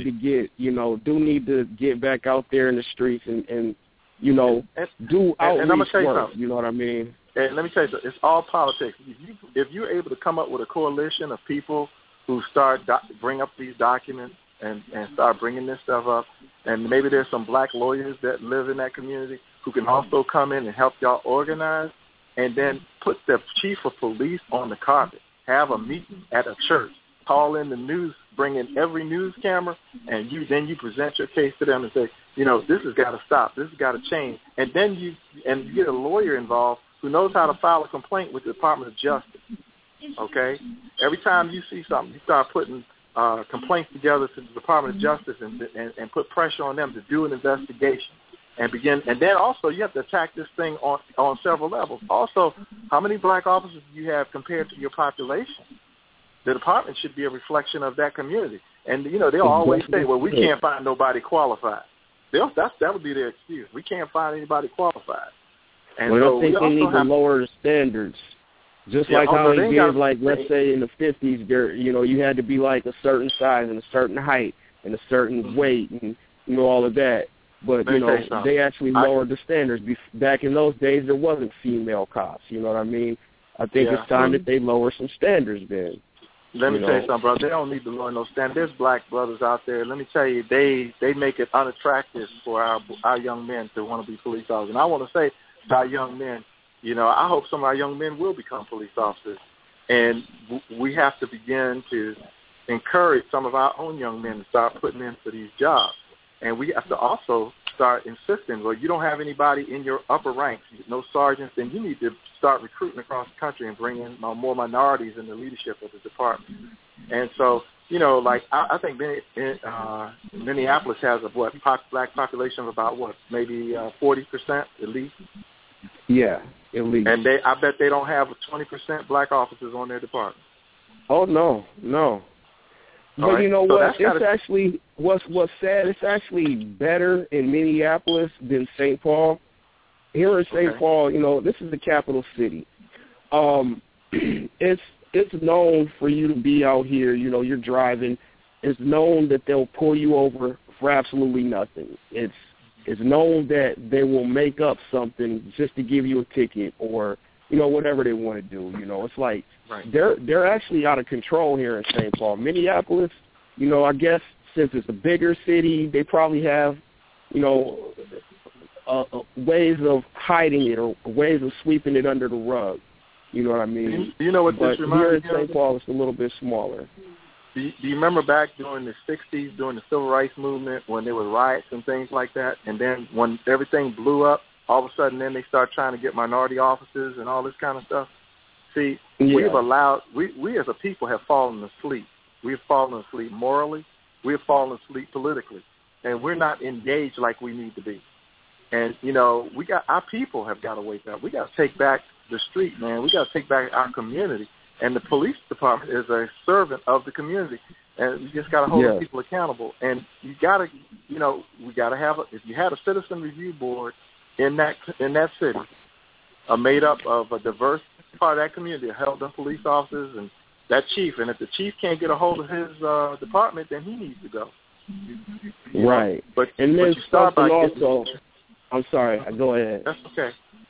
do need to get back out there in the streets and you know, do outreach work. You know what I mean? And let me tell you something. It's all politics. If you're able to come up with a coalition of people who start bring up these documents and start bringing this stuff up, and maybe there's some black lawyers that live in that community who can also come in and help y'all organize, and then put the chief of police on the carpet, have a meeting at a church, call in the news, bring in every news camera, and you present your case to them and say, you know, this has got to stop. This has got to change. And then you get a lawyer involved who knows how to file a complaint with the Department of Justice. Okay? Every time you see something, you start putting complaints together to the Department of Justice and put pressure on them to do an investigation and begin. And then also you have to attack this thing on several levels. Also, how many black officers do you have compared to your population? The department should be a reflection of that community. And, you know, they'll always say, well, we can't find nobody qualified. That would be their excuse. We can't find anybody qualified. And I think they need to lower the standards. Just like how they did, like, let's say in the 50s, you know, you had to be like a certain size and a certain height and a certain weight and, you know, all of that. But, you know, they actually lowered the standards. Back in those days, there wasn't female cops. You know what I mean? I think it's time that they lower some standards then. Let me tell you something, brother. They don't need to lower no standards. There's black brothers out there. Let me tell you, they make it unattractive for our young men to want to be police officers. And I want to say to our young men, you know, I hope some of our young men will become police officers. And we have to begin to encourage some of our own young men to start putting in for these jobs. And we have to also start insisting, well, you don't have anybody in your upper ranks, no sergeants, then you need to start recruiting across the country and bring in more minorities in the leadership of the department. And so, you know, like I think Minneapolis has a black population of about maybe 40% at least. Yeah, at least. And I bet they don't have 20% black officers on their department. Oh no. But right. You know what? It's actually what's sad. It's actually better in Minneapolis than St. Paul. Here in St. Paul, you know, this is the capital city. It's known for you to be out here. You know, you're driving. It's known that they'll pull you over for absolutely nothing. It's known that they will make up something just to give you a ticket or, you know, whatever they want to do. You know, it's like they're actually out of control here in St. Paul. Minneapolis, you know, I guess since it's a bigger city, they probably have, you know, ways of hiding it or ways of sweeping it under the rug. You know what I mean? Do you know what this reminds me of? Here in St. Paul, it's a little bit smaller. Do you remember back during the 60s, during the Civil Rights Movement, when there were riots and things like that, and then when everything blew up, all of a sudden then they start trying to get minority officers and all this kind of stuff? See, we've allowed, we as a people have fallen asleep. We've fallen asleep morally. We've fallen asleep politically. And we're not engaged like we need to be. And, you know, our people have got to wake up. We got to take back the street, man. We got to take back our community. And the police department is a servant of the community. And you just got to hold the people accountable. And you got to, you know, we got to have, if you had a citizen review board in that city, made up of a diverse part of that community, held them police officers and that chief. And if the chief can't get a hold of his department, then he needs to go. Right. But and then you start by also, I'm sorry, go ahead. That's okay.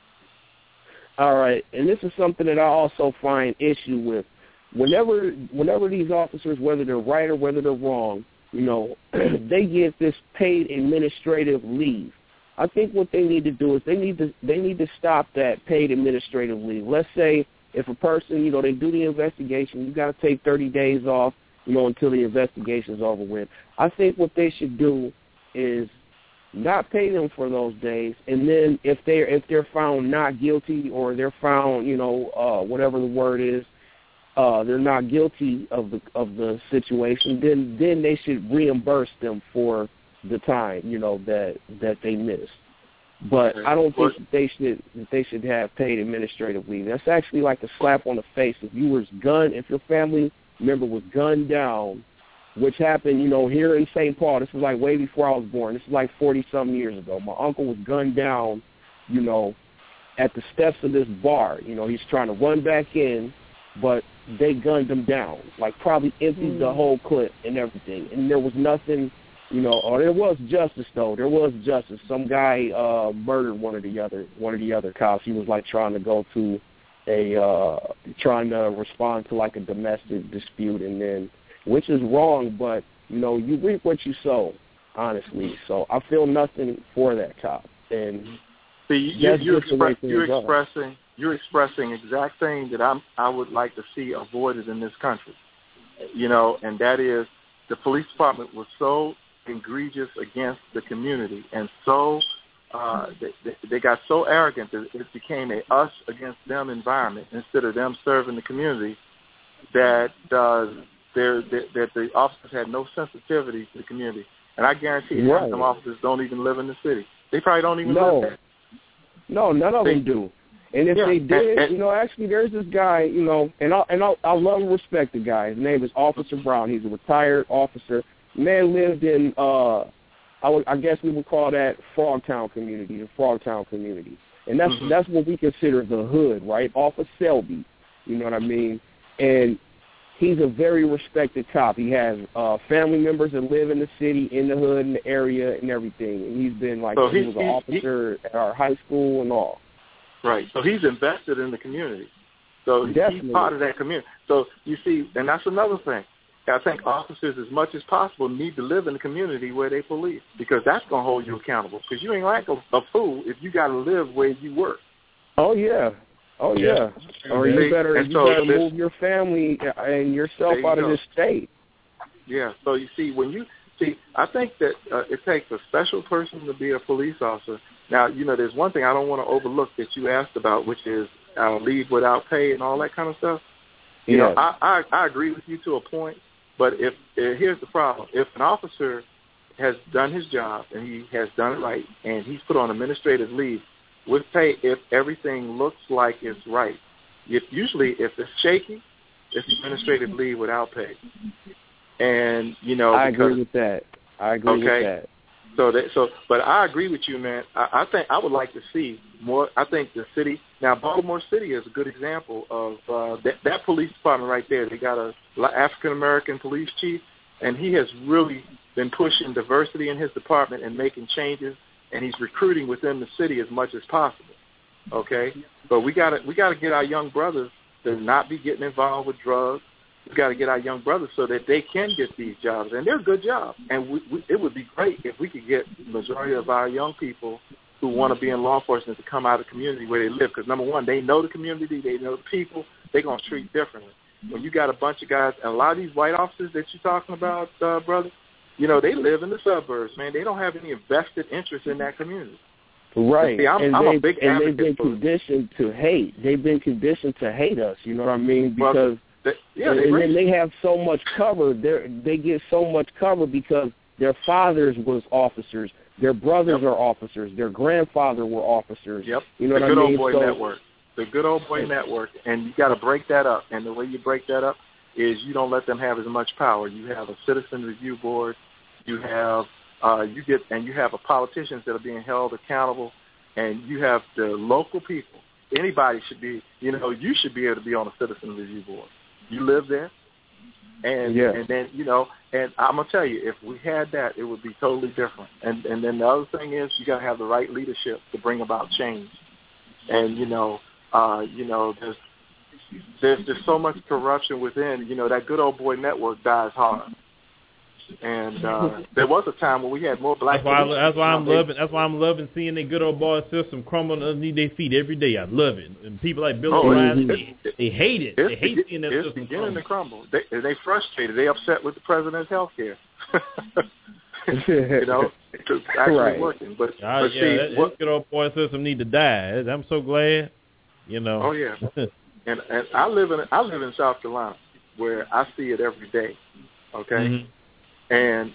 All right, and this is something that I also find issue with. Whenever these officers, whether they're right or whether they're wrong, you know, they get this paid administrative leave. I think what they need to do is they need to stop that paid administrative leave. Let's say if a person, you know, they do the investigation, you got to take 30 days off, you know, until the investigation's over with. I think what they should do is not pay them for those days, and then if they're found not guilty or they're found, you know, whatever the word is, they're not guilty of the situation, then they should reimburse them for the time, you know, that they missed. But I don't think that they should have paid administrative leave. That's actually like a slap on the face. If your family member was gunned down, which happened, you know, here in St. Paul. This was like way before I was born. This is like 40-some years ago. My uncle was gunned down, you know, at the steps of this bar. You know, he's trying to run back in, but they gunned him down, like probably emptied the whole clip and everything. And there was nothing, you know, or there was justice, though. There was justice. Some guy murdered one of the other cops. He was like trying to go to trying to respond to like a domestic dispute, and then, which is wrong, but, you know, you reap what you sow, honestly. So I feel nothing for that cop. And see, you're expressing exact thing that I would like to see avoided in this country, you know, and that is the police department was so egregious against the community and so they got so arrogant that it became a us against them environment instead of them serving the community, that the officers had no sensitivity to the community. And I guarantee you, some officers don't even live in the city. They probably don't even live there. No, none of them do. And if they did, you know, actually there's this guy, you know, and I love and respect the guy. His name is Officer Brown. He's a retired officer. Man lived in, I guess we would call that Frogtown community, the Frogtown community. And that's what we consider the hood, right, off of Selby. You know what I mean? And he's a very respected cop. He has family members that live in the city, in the hood, in the area, and everything. And he's been like, he was an officer at our high school and all. Right. So he's invested in the community. So he's part of that community. So you see, and that's another thing. I think officers, as much as possible, need to live in the community where they police, because that's going to hold you accountable. Because you ain't like a fool if you got to live where you work. Oh, yeah. Or you better move your family and yourself out of this state. Yeah. So you see, I think that it takes a special person to be a police officer. Now, you know, there's one thing I don't want to overlook that you asked about, which is leave without pay and all that kind of stuff. You know, I agree with you to a point, but here's the problem. If an officer has done his job and he has done it right and he's put on administrative leave with pay, if everything looks like it's right, usually if it's shaky, it's administrative leave without pay. And, you know, I agree with that. With that. But I agree with you, man. I think I would like to see more. I think the city, now Baltimore City is a good example of that police department right there. They got a African-American police chief, and he has really been pushing diversity in his department and making changes, and he's recruiting within the city as much as possible. Okay? But we gotta get our young brothers to not be getting involved with drugs, We got to get our young brothers so that they can get these jobs, and they're good jobs. And it would be great if we could get the majority of our young people who want to be in law enforcement to come out of the community where they live. Because, number one, they know the community, they know the people, they're going to treat differently. When you got a bunch of guys, and a lot of these white officers that you're talking about, brother, you know, they live in the suburbs, man. They don't have any invested interest in that community. Right. See, I'm a big and advocate they've been for conditioned to hate. They've been conditioned to hate us, you know what I mean? Because then they have so much cover. They get so much cover because their fathers was officers, their brothers are officers, their grandfather were officers. Yep. You know what I mean? The good old boy network. The good old boy network, and you got to break that up. And the way you break that up is you don't let them have as much power. You have a citizen review board. You have you have politicians that are being held accountable, and you have the local people. Anybody should be, you should be able to be on a citizen review board. You live there, and then and I'm gonna tell you, if we had that, it would be totally different. And then the other thing is, you gotta have the right leadership to bring about change. And there's just so much corruption within. That good old boy network dies hard. And there was a time when we had more black. That's why I'm loving seeing the good old boy system crumble underneath their feet every day. I love it. And people like Bill O'Reilly, they hate it. They hate seeing that system beginning to crumble. They frustrated. They upset with the president's health care. It's actually working. But that good old boy system need to die. I'm so glad. Oh yeah. And I live in South Carolina, where I see it every day. Okay. Mm-hmm. And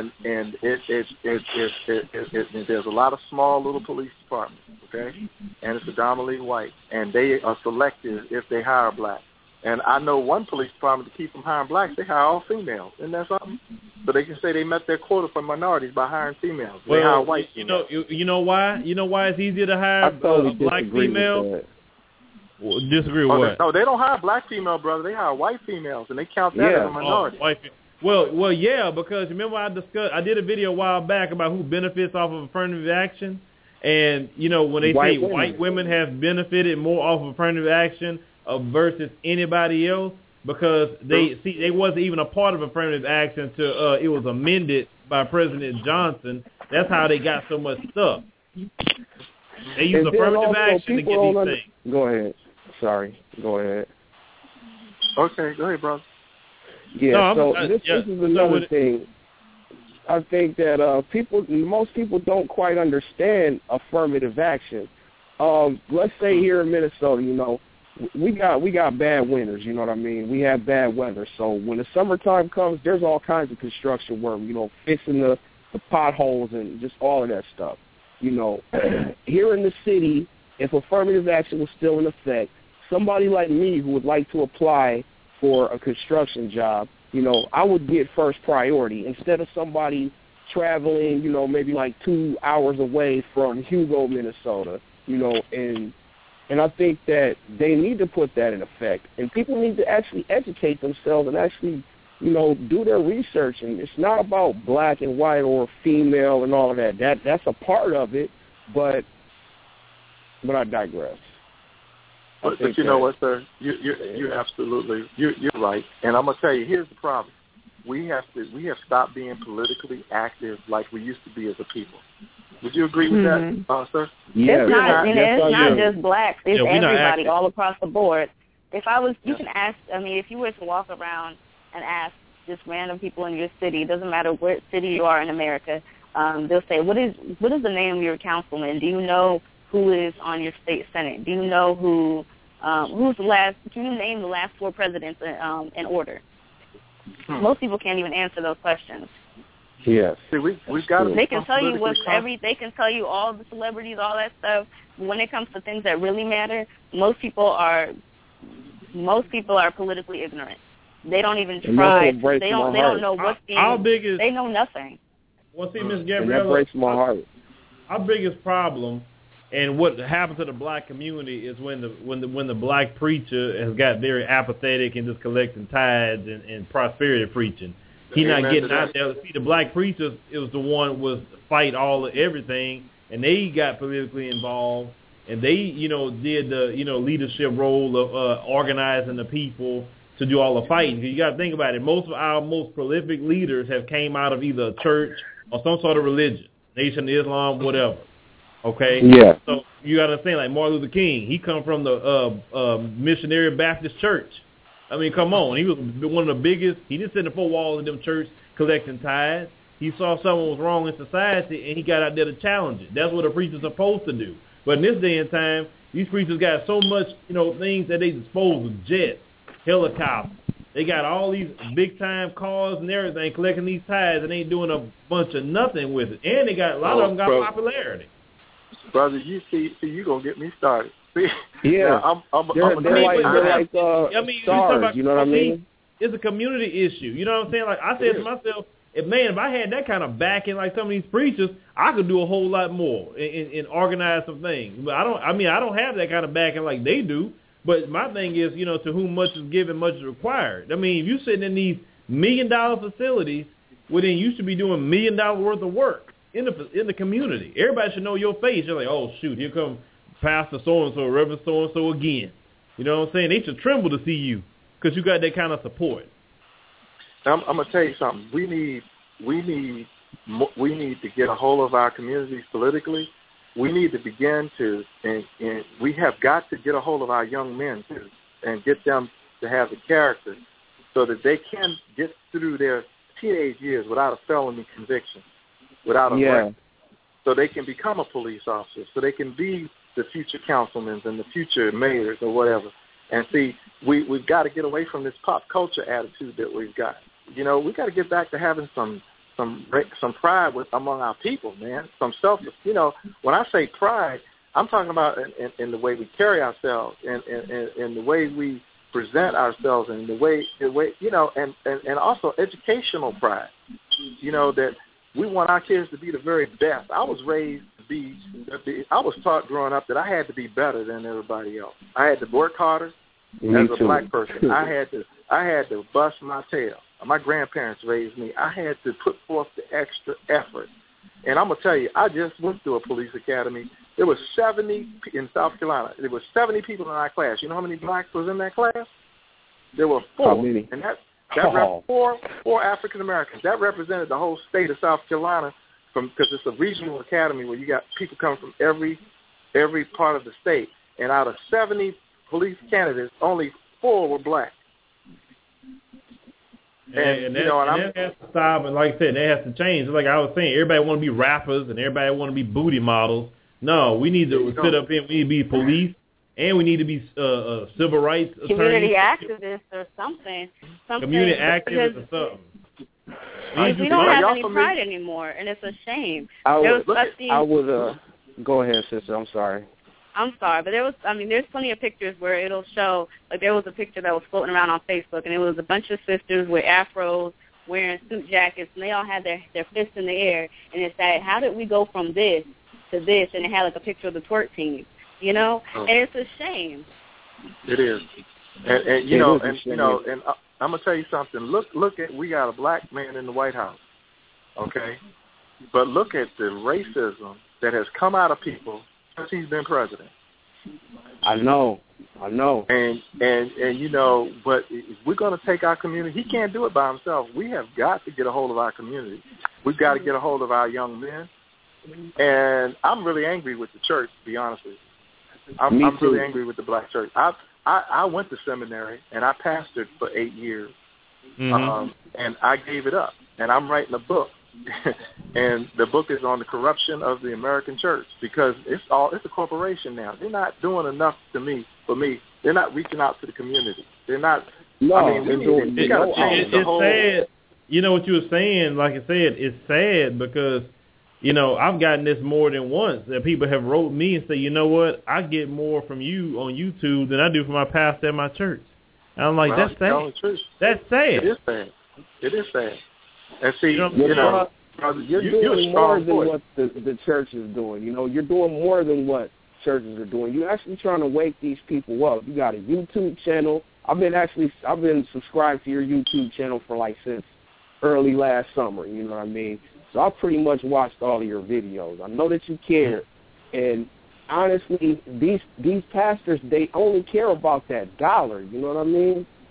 there's a lot of small little police departments, okay, and it's predominantly white, and they are selective if they hire black. And I know one police department, to keep from hiring blacks, they hire all females, isn't that something? So they can say they met their quota for minorities by hiring females. They hire white females. You know why? You know why it's easier to hire a black female? Disagree with what? No, they don't hire black female, brother. They hire white females, and they count that as a minority. Well, yeah, because remember I did a video a while back about who benefits off of affirmative action, and when they say white women have benefited more off of affirmative action versus anybody else, because they wasn't even a part of affirmative action until it was amended by President Johnson. That's how they got so much stuff. They use affirmative action to get these things. Go ahead. Sorry. Go ahead. Okay, go ahead, brother. Yeah, this is another thing. I think that most people don't quite understand affirmative action. Let's say here in Minnesota, we got bad winters. You know what I mean? We have bad weather. So when the summertime comes, there's all kinds of construction work. Fixing the potholes and just all of that stuff. Here in the city, if affirmative action was still in effect, somebody like me who would like to apply for a construction job, I would get first priority instead of somebody traveling, maybe like 2 hours away from Hugo, Minnesota, and I think that they need to put that in effect, and people need to actually educate themselves and actually, do their research. And it's not about black and white or female and all of that. That's a part of it, but I digress. But you know what, sir? You're absolutely you're right. And I'm gonna tell you, here's the problem: we have stopped being politically active like we used to be as a people. Would you agree with that, sir? Yeah, it's not just blacks; it's everybody all across the board. You can ask. I mean, if you were to walk around and ask just random people in your city, it doesn't matter what city you are in America, they'll say, "What is the name of your councilman? Do you know who is on your state senate? Do you know who's the last? Can you name the last 4 presidents in order?" Most people can't even answer those questions. Yes. See, we've got. They can tell you They can tell you all the celebrities, all that stuff. But when it comes to things that really matter, most people are politically ignorant. They don't even try. They don't know what's being. They know nothing. Well, see, Ms. Gabriella, that breaks my heart. Our biggest problem, and what happens to the black community, is when the black preacher has got very apathetic and just collecting tithes and prosperity preaching. He's not getting out there. See, the black preachers, it was the one was fight everything, and they got politically involved, and they did the leadership role of organizing the people to do all the fighting. You got to think about it. Most of our most prolific leaders have came out of either a church or some sort of religion, Nation of Islam, whatever. Okay? Yeah. So you got to think like Martin Luther King. He come from the Missionary Baptist Church. I mean, come on. He was one of the biggest. He didn't sit in the four walls of them church collecting tithes. He saw something was wrong in society, and he got out there to challenge it. That's what a preacher's supposed to do. But in this day and time, these preachers got so much, things that they dispose of, jets, helicopters. They got all these big-time cars and everything collecting these tithes, and ain't doing a bunch of nothing with it. And they got a lot of them got popularity. Brother, you see, you're going to get me started. See? Yeah. They're like stars, you know what I mean? It's a community issue. You know what I'm saying? Like I said to myself, if I had that kind of backing like some of these preachers, I could do a whole lot more and organize some things. But I don't have that kind of backing like they do. But my thing is, to whom much is given, much is required. I mean, if you're sitting in these $1 million facilities, where they used to be doing $1 million worth of work in the community, everybody should know your face. You're like, oh shoot, here come Pastor so and so, Reverend so and so again. You know what I'm saying? They should tremble to see you because you got that kind of support. I'm gonna tell you something. We need to get a hold of our communities politically. We need to begin to, and we have got to get a hold of our young men too, and get them to have the character so that they can get through their teenage years without a felony conviction, without a record, so they can become a police officer, so they can be the future councilmen and the future mayors or whatever. And see, we've got to get away from this pop culture attitude that we've got. We got to get back to having some pride among our people, man. Some self. When I say pride, I'm talking about in the way we carry ourselves, and the way we present ourselves, and the way and also educational pride. That we want our kids to be the very best. I was raised I was taught growing up that I had to be better than everybody else. I had to work harder as a black person. I had to bust my tail. My grandparents raised me. I had to put forth the extra effort. And I'm going to tell you, I just went through a police academy. There was 70 in South Carolina. There were 70 people in our class. You know how many blacks was in that class? There were 4. How many? And that four African Americans. That represented the whole state of South Carolina, because it's a regional academy where you got people coming from every part of the state. And out of 70 police candidates, only 4 were black. And that has to stop, and like I said, that has to change. Like I was saying, everybody want to be rappers and everybody want to be booty models. No, we need to sit up here. We need to be police, and we need to be civil rights attorneys. Community activists or something. Community activists or something. We don't have any pride anymore, and it's a shame. Go ahead, sister. I'm sorry. I'm sorry, but there's plenty of pictures where it'll show, like there was a picture that was floating around on Facebook, and it was a bunch of sisters with afros wearing suit jackets, and they all had their fists in the air, and it said, how did we go from this to this? And it had like a picture of the twerk team, and it's a shame. It is. And I'm going to tell you something. Look at, we got a black man in the White House, okay? But look at the racism that has come out of people since he's been president. I know. And but if we're going to take our community, he can't do it by himself. We have got to get a hold of our community. We've got to get a hold of our young men. And I'm really angry with the church, to be honest with you. I'm really angry with the black church. I went to seminary, and I pastored for 8 years. Mm-hmm. And I gave it up. And I'm writing a book. And the book is on the corruption of the American church, because it's a corporation now. They're not doing enough for me. They're not reaching out to the community. They're not. No, we got to change the whole. It's sad. You know what you were saying? Like I said, it's sad because I've gotten this more than once that people have wrote me and say, you know what, I get more from you on YouTube than I do from my pastor at my church. And I'm like, that's sad. That's sad. It is sad. It is sad. And see, you're doing more than what the church is doing. You're doing more than what churches are doing. You're actually trying to wake these people up. You got a YouTube channel. I've been subscribed to your YouTube channel for since early last summer. You know what I mean? So I pretty much watched all of your videos. I know that you care, and honestly, these pastors, they only care about that dollar. You know what I mean?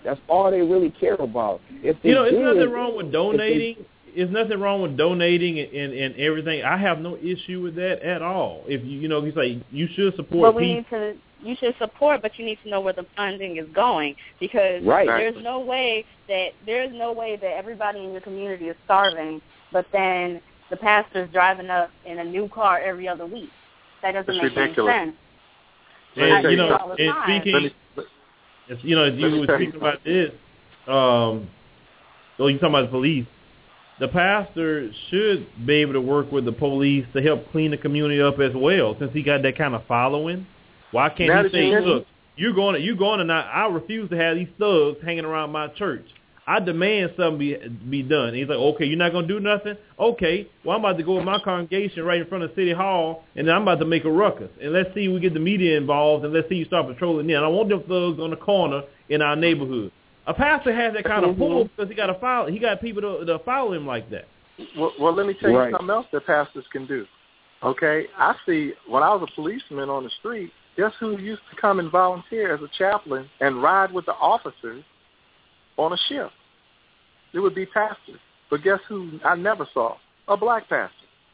That's all they really care about. If they it's nothing wrong with donating. There's nothing wrong with donating and everything. I have no issue with that at all. If you say you should support. But you should support, but you need to know where the funding is going, because there's no way that everybody in your community is starving, but then the pastor's driving up in a new car every other week. That doesn't make any sense. And speaking, if you were speaking about this, you're talking about the police. The pastor should be able to work with the police to help clean the community up as well, since he got that kind of following. Why can't he say, look, you're going to not, I refuse to have these thugs hanging around my church. I demand something be done. And he's like, okay, you're not going to do nothing? Okay, well, I'm about to go with my congregation right in front of City Hall, and then I'm about to make a ruckus. And let's see we get the media involved, and let's see you start patrolling in. I want them thugs on the corner in our neighborhood. A pastor has that kind of pull because he got people to follow him like that. Well, let me tell you something else that pastors can do. Okay, I see when I was a policeman on the street, guess who used to come and volunteer as a chaplain and ride with the officers on a shift? It would be pastors. But guess who I never saw? A black pastor.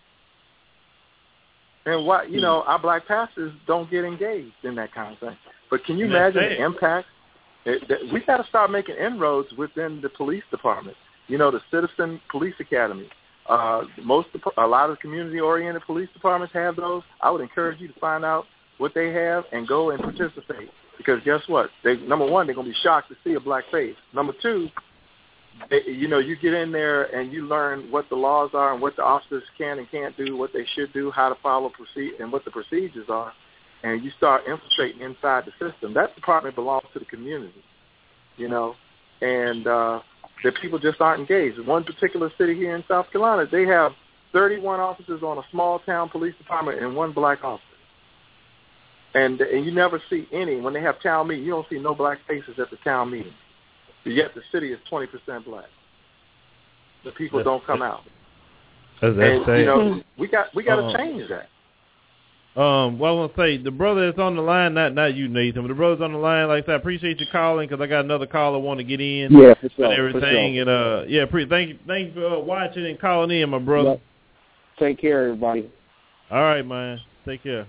And our black pastors don't get engaged in that kind of thing. But can you imagine the impact? We got to start making inroads within the police department. The Citizen Police Academy. A lot of community-oriented police departments have those. I would encourage you to find out what they have and go and participate. Because guess what? Number one, they're going to be shocked to see a black face. Number two, you get in there and you learn what the laws are and what the officers can and can't do, what they should do, how to follow and what the procedures are, and you start infiltrating inside the system. That department belongs to the community, and the people just aren't engaged. One particular city here in South Carolina, they have 31 officers on a small-town police department and one black officer. And you never see any. When they have town meeting, you don't see no black faces at the town meeting. But yet the city is 20% black. The people don't come out. We got to change that. Well, I want to say the brother that's on the line, not you, Nathan, but the brother's on the line. Like I said, I appreciate you calling because I got another caller want to get in. Yeah, for sure. And everything, for sure. And thank you for watching and calling in, my brother. Yep. Take care, everybody. All right, man. Take care.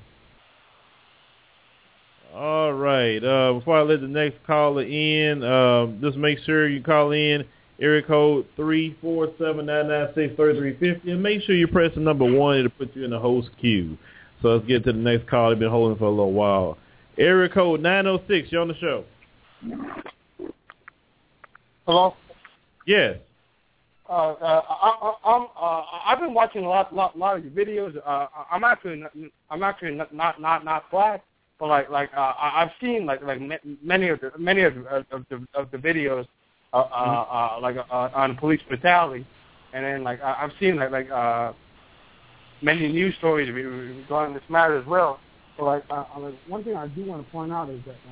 All right. Before I let the next caller in, just make sure you call in area code 347-996-3350, and make sure you press the number 1. It'll put you in the host queue. So let's get to the next call. They've been holding for a little while. Area code 906. You're on the show. Hello. Yes. I've been watching a lot of your videos. I'm actually not black, but I've seen many of the videos on police brutality, and then I've seen many news stories regarding this matter as well. But one thing I do want to point out is that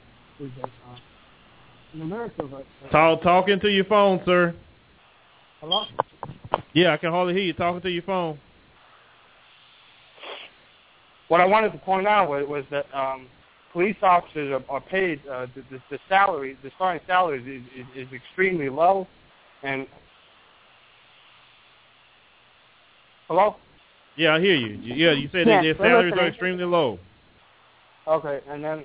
in America, talking to your phone, sir. Hello? Yeah, I can hardly hear you talking to your phone. What I wanted to point out was that police officers are paid, the starting salaries is extremely low. And hello? Yeah, I hear you. Yeah, you said that their salaries are extremely low. Okay, and then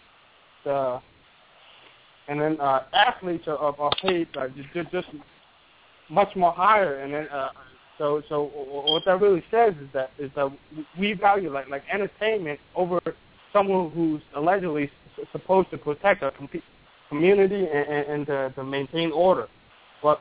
athletes are paid just much more higher, and then so what that really says is that we value like entertainment over someone who's allegedly supposed to protect a community and to maintain order. But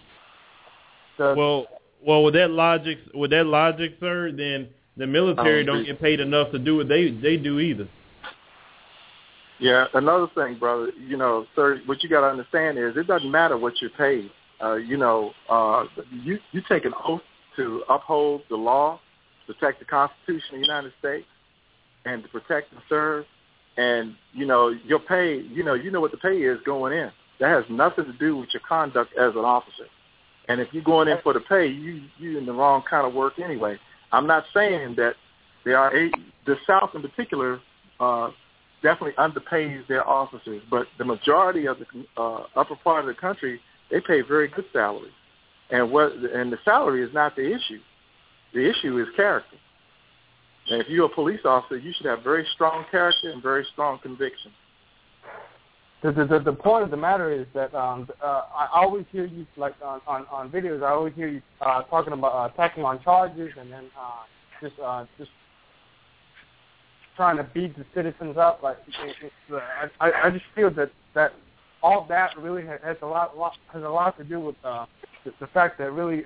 Well, with that logic, sir, then the military don't get paid enough to do what they do either. Yeah, another thing, brother, sir, what you got to understand is it doesn't matter what you're paid. You take an oath to uphold the law, protect the Constitution of the United States, and to protect and serve. And, your pay, you know what the pay is going in. That has nothing to do with your conduct as an officer. And if you're going in for the pay, you're in the wrong kind of work anyway. I'm not saying that the South in particular definitely underpays their officers. But the majority of the upper part of the country, they pay very good salaries. And the salary is not the issue. The issue is character. And if you're a police officer, you should have very strong character and very strong conviction. The point of the matter is that I always hear you, like on videos, I always hear you talking about attacking on charges and then just trying to beat the citizens up. Like I just feel that all that really has a lot to do with the fact that really,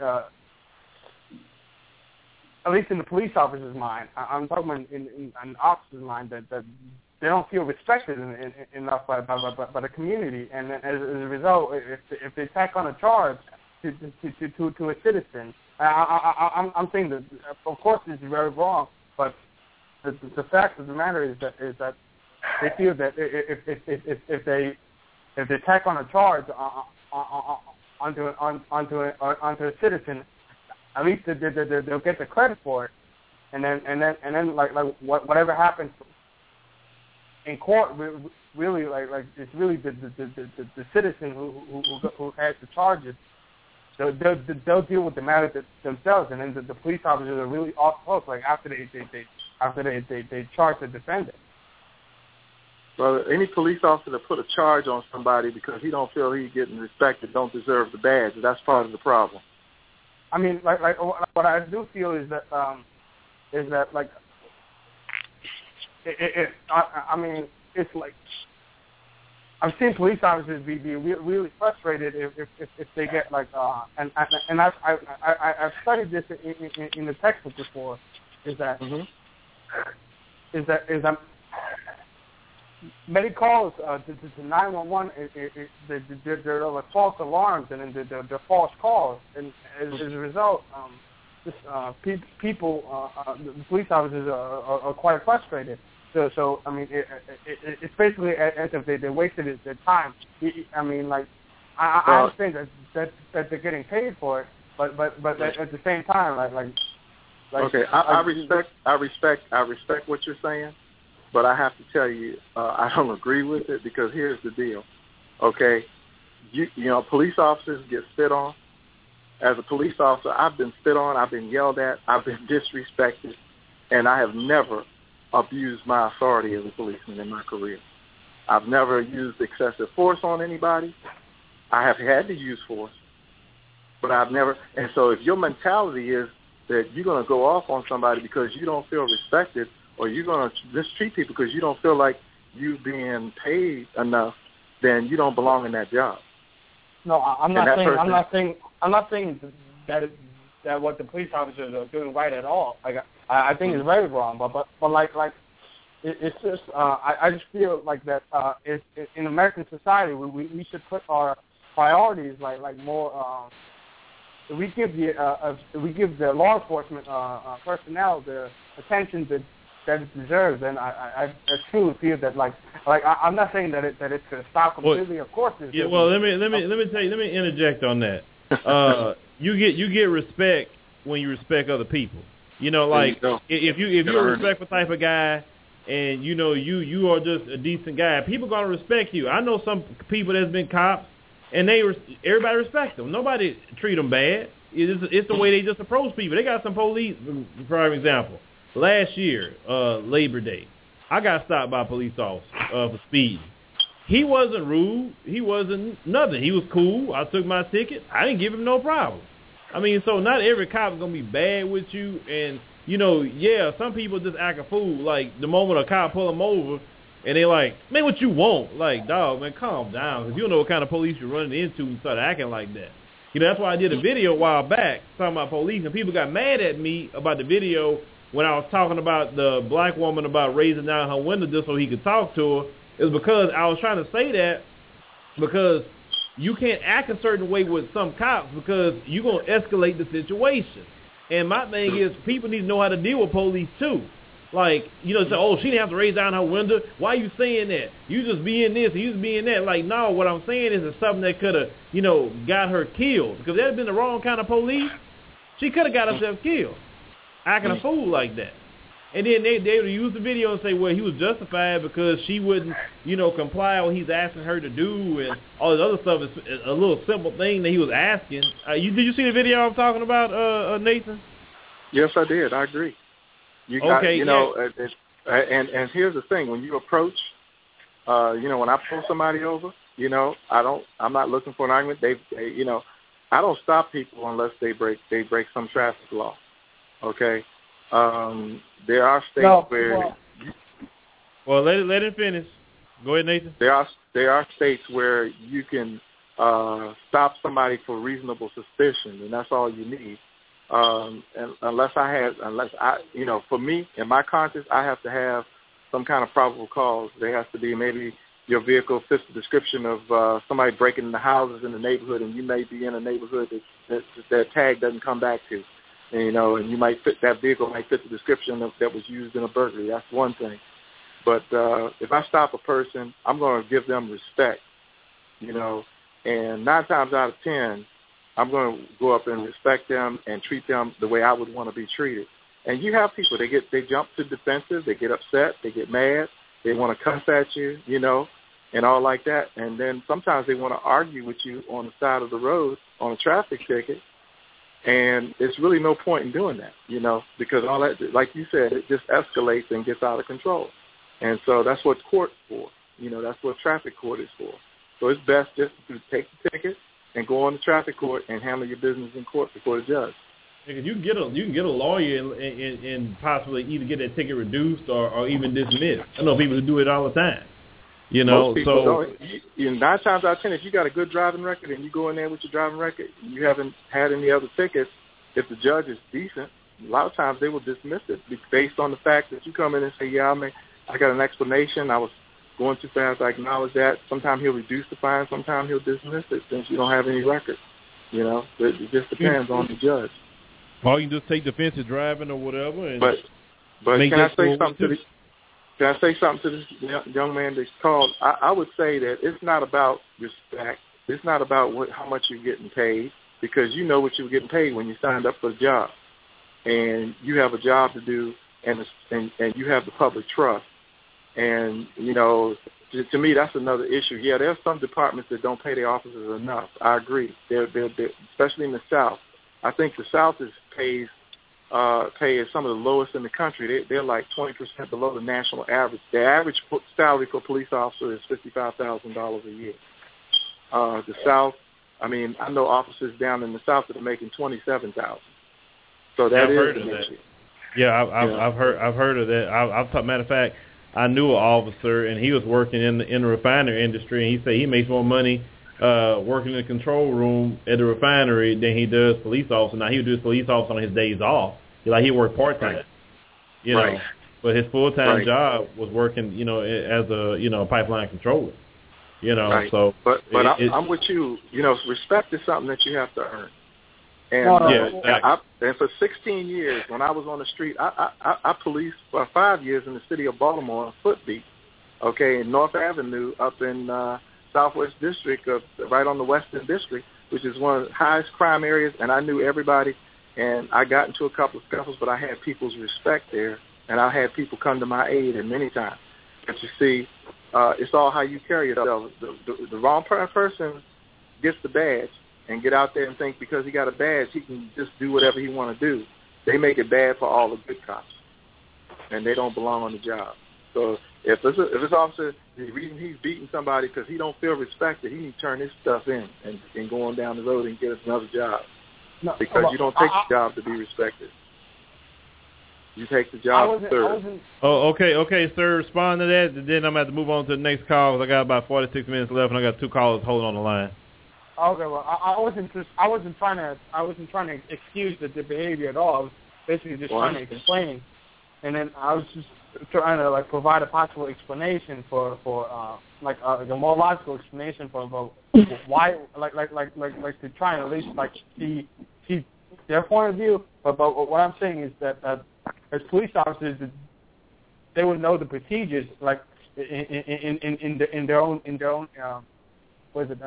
at least in the police officer's mind, I'm talking about in an officer's mind, that they don't feel respected enough by the community, and then as a result, if they tack on a charge to a citizen, I'm saying that of course this is very wrong, but the fact of the matter is that they feel that if they tack on a charge onto a citizen, at least they'll get the credit for it, and then like whatever happens in court, really like it's really the citizen who has the charges. They'll deal with the matter themselves, and then the police officers are really off hook. Like after they charge the defendant. Well, any police officer that put a charge on somebody because he don't feel he's getting respected don't deserve the badge. That's part of the problem. I mean, like what I do feel is that like I mean, it's like I've seen police officers be really frustrated if they get like and I've studied this in the textbook before. Is that many calls to 911, they're like false alarms and then they're false calls, and as a result, people, the police officers are quite frustrated. So I mean, it's basically as if they wasted their time. I mean, like I understand that they're getting paid for it, but at the same time, like okay, I respect what you're saying. But I have to tell you, I don't agree with it because here's the deal, okay? You know, police officers get spit on. As a police officer, I've been spit on, I've been yelled at, I've been disrespected, and I have never abused my authority as a policeman in my career. I've never used excessive force on anybody. I have had to use force, but I've never. And so if your mentality is that you're going to go off on somebody because you don't feel respected, or you're going to mistreat people because you don't feel like you being paid enough, then you don't belong in that job. No, I'm not saying that what the police officers are doing right at all. Like I think it's very wrong. But like it's just I just feel like that in American society we should put our priorities like more. We give the law enforcement personnel the attention that it deserves, and I truly feel that like I'm not saying that it's going to stop completely. Well, of course, it's let me interject on that. You get respect when you respect other people. You know, like if you're a respectful type of guy, and you know you are just a decent guy, people gonna respect you. I know some people that's been cops, and everybody respects them. Nobody treat them bad. It's the way they just approach people. They got some police, for example. Last year, Labor Day, I got stopped by a police officer for speeding. He wasn't rude. He wasn't nothing. He was cool. I took my ticket. I didn't give him no problem. I mean, so not every cop is going to be bad with you. And, you know, yeah, some people just act a fool. Like, the moment a cop pull them over, and they like, man, what you want? Like, dog, man, calm down. Because you don't know what kind of police you're running into and start acting like that. You know, that's why I did a video a while back talking about police. And people got mad at me about the video when I was talking about the black woman about raising down her window just so he could talk to her. It was because I was trying to say that because you can't act a certain way with some cops because you're going to escalate the situation. And my thing is people need to know how to deal with police too. Like, you know, say, oh, she didn't have to raise down her window. Why are you saying that? You just being this, you just being that. Like, no, what I'm saying is it's something that could have, you know, got her killed. Because if that had been the wrong kind of police, she could have got herself killed. Acting a fool like that. And then they would use the video and say, well, he was justified because she wouldn't, comply with what he's asking her to do, and all this other stuff. Is a little simple thing that he was asking. Did you see the video I'm talking about, Nathan? Yes, I did. I agree. You got, and here's the thing: when you approach, when I pull somebody over, I'm not looking for an argument. I don't stop people unless they break some traffic law. Okay. There are states where. Well, let it finish. Go ahead, Nathan. There are states where you can stop somebody for reasonable suspicion, and that's all you need. And unless for me, in my conscience, I have to have some kind of probable cause. There has to be maybe your vehicle fits the description of somebody breaking into houses in the neighborhood, and you may be in a neighborhood that tag doesn't come back to. And you might fit, that vehicle might fit the description that was used in a burglary. That's one thing. But if I stop a person, I'm going to give them respect, and 9 times out of 10, I'm going to go up and respect them and treat them the way I would want to be treated. And you have people, they jump to defensive, they get upset, they get mad, they want to cuss at you, and all like that. And then sometimes they want to argue with you on the side of the road on a traffic ticket. And it's really no point in doing that, because all that, like you said, it just escalates and gets out of control. And so that's what court's for. That's what traffic court is for. So it's best just to take the ticket and go on to traffic court and handle your business in court before the judge. Because you can get a lawyer and possibly either get that ticket reduced or even dismissed. I know people who do it all the time. Most people don't. 9 times out of 10, if you got a good driving record and you go in there with your driving record, you haven't had any other tickets. If the judge is decent, a lot of times they will dismiss it based on the fact that you come in and say, I got an explanation. I was going too fast. I acknowledge that. Sometimes he'll reduce the fine. Sometimes he'll dismiss it since you don't have any record. It just depends on the judge. Or you can just take defensive driving or whatever. And but can I say something to this young man that's called? I would say that it's not about respect. It's not about how much you're getting paid, because you know what you were getting paid when you signed up for the job, and you have a job to do, and you have the public trust. And to me, that's another issue. Yeah, there's some departments that don't pay their officers enough. I agree. They're especially in the South. I think the South pays some of the lowest in the country. They're like 20% below the national average. The average salary for a police officer is $55,000 a year. The South, I know officers down in the South that are making $27,000. So that is an issue. Yeah, I've heard of that. Matter of fact, I knew an officer, and he was working in the refinery industry, and he said he makes more money working in the control room at the refinery than he does police officer. Now, he would do police officer on his days off. He worked part-time, but his full-time job was working, as a pipeline controller, Right. So. But I'm with you. Respect is something that you have to earn. And, and for 16 years, when I was on the street, I policed for 5 years in the city of Baltimore on Foot Beat, in North Avenue up in Southwest District, right on the Western District, which is one of the highest crime areas, and I knew everybody, and I got into a couple of scuffles, but I had people's respect there, and I had people come to my aid at many times. But you see, it's all how you carry yourself. The wrong person gets the badge and get out there and think because he got a badge, he can just do whatever he want to do. They make it bad for all the good cops, and they don't belong on the job. So if this officer, the reason he's beating somebody because he don't feel respected, he need to turn his stuff in and go on down the road and get us another job. No, because you don't take the job to be respected. You take the job to serve. Okay, sir. Respond to that. Then I'm going to have to move on to the next call because I got about 46 minutes left, and I got 2 callers holding on the line. Okay, well, I wasn't trying to excuse the behavior at all. I was basically just trying to explain, and then I was just trying to provide a possible explanation for a more logical explanation for why to try and at least see their point of view. But what I'm saying is that as police officers, they would know the procedures in their own what is it?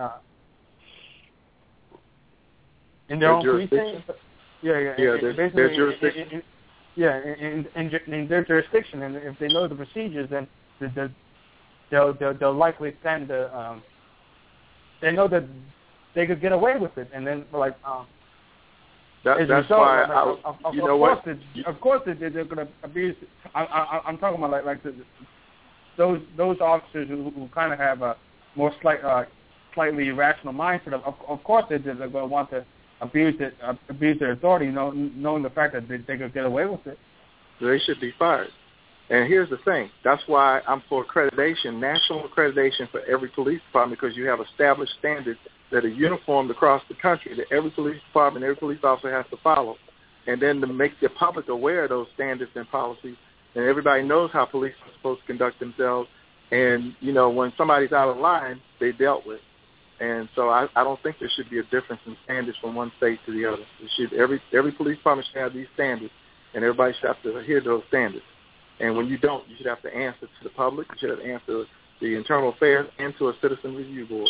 In their own precinct? Their jurisdiction. in their jurisdiction, and if they know the procedures, then they'll likely send the. They know that they could get away with it, and then like. That's why of course they're going to abuse. I'm talking about like those officers who kind of have a more slightly irrational mindset. Of course they're going to want to abuse their authority, knowing the fact that they could get away with it. They should be fired. And here's the thing. That's why I'm for accreditation, national accreditation for every police department, because you have established standards that are uniformed across the country that every police department, every police officer has to follow. And then to make the public aware of those standards and policies, and everybody knows how police are supposed to conduct themselves. And, when somebody's out of line, they're dealt with. And so I don't think there should be a difference in standards from one state to the other. Every police department should have these standards, and everybody should have to adhere to those standards. And when you don't, you should have to answer to the public. You should have to answer to the internal affairs and to a citizen review board.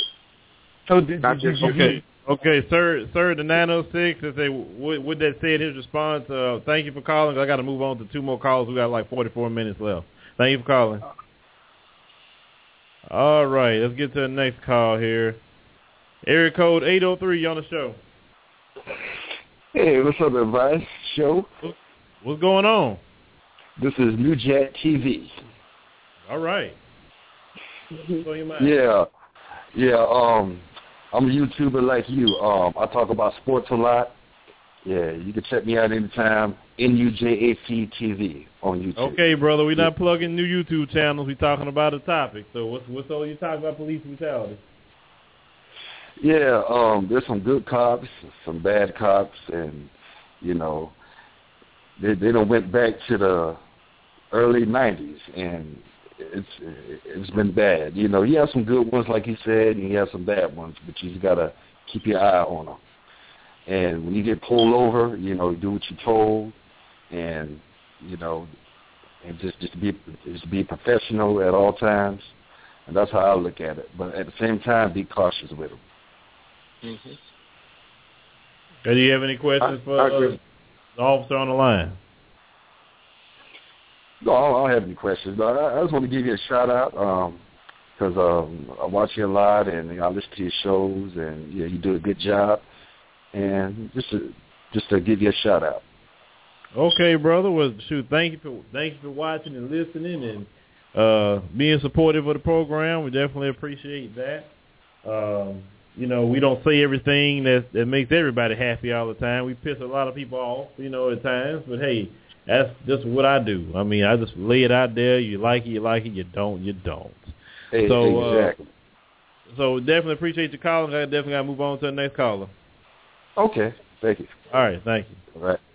Okay, sir, the 906. With that said, his response. Thank you for calling. I got to move on to two more calls. We got like 44 minutes left. Thank you for calling. All right, let's get to the next call here. Area code 803. You on the show? Hey, what's up, Advice Show? What's going on? This is New Jack TV. All right. What's on your mind? Yeah. I'm a YouTuber like you. I talk about sports a lot. Yeah, you can check me out anytime. NUJAC TV on YouTube. Okay, brother. We're not plugging new YouTube channels. We're talking about a topic. So what's all you talking about? Police brutality. Yeah. There's some good cops, some bad cops, and they done went back to the early 90s, and it's been bad. You have some good ones, like you said, and you have some bad ones, but you just got to keep your eye on them. And when you get pulled over, do what you're told, and, and just be professional at all times. And that's how I look at it. But at the same time, be cautious with them. Mm-hmm. Do you have any questions for the officer on the line? No, I don't have any questions. I just want to give you a shout out because I watch you a lot and I listen to your shows, and you do a good job. And just to give you a shout out. Okay, brother. Well, shoot, thank you for watching and listening and being supportive of the program. We definitely appreciate that. We don't say everything that makes everybody happy all the time. We piss a lot of people off, at times. But hey, that's just what I do. I mean, I just lay it out there. You like it, you like it. You don't, you don't. Hey, so, exactly. So definitely appreciate your calling. I definitely got to move on to the next caller. Okay. Thank you. All right. Thank you. All right.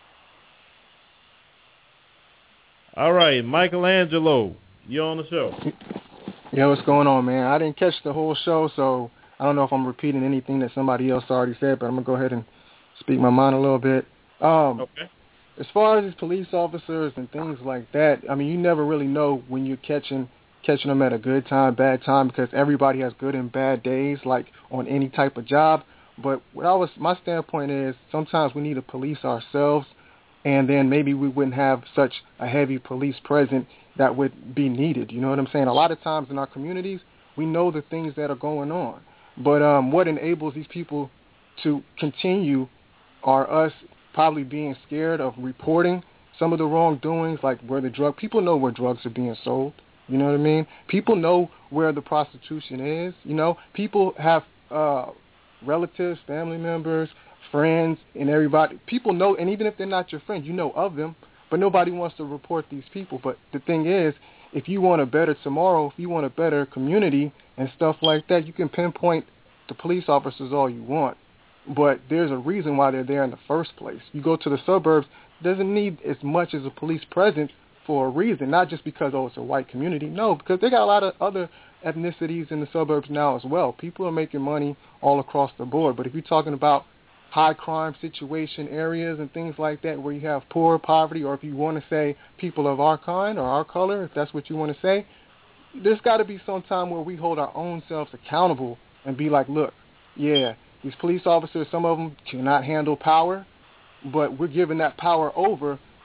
All right. Michelangelo, you're on the show. Yeah, what's going on, man? I didn't catch the whole show, so I don't know if I'm repeating anything that somebody else already said, but I'm going to go ahead and speak my mind a little bit. Okay. As far as these police officers and things like that, I mean, you never really know when you're catching them at a good time, bad time, because everybody has good and bad days, like on any type of job. But my standpoint is sometimes we need to police ourselves, and then maybe we wouldn't have such a heavy police presence that would be needed. You know what I'm saying? A lot of times in our communities, we know the things that are going on. But what enables these people to continue are us probably being scared of reporting some of the wrongdoings, like where people know where drugs are being sold. You know what I mean? People know where the prostitution is. People have relatives, family members, friends, and everybody. People know, and even if they're not your friend, you know of them, but nobody wants to report these people. But the thing is, if you want a better tomorrow, if you want a better community and stuff like that, you can pinpoint the police officers all you want. But there's a reason why they're there in the first place. You go to the suburbs, it doesn't need as much as a police presence for a reason, not just because, it's a white community. No, because they got a lot of other ethnicities in the suburbs now as well. People are making money all across the board. But if you're talking about high crime situation areas and things like that where you have poor poverty, or if you want to say people of our kind or our color, if that's what you want to say, there's got to be some time where we hold our own selves accountable and be like, look, yeah, these police officers, some of them cannot handle power, but we're giving that power over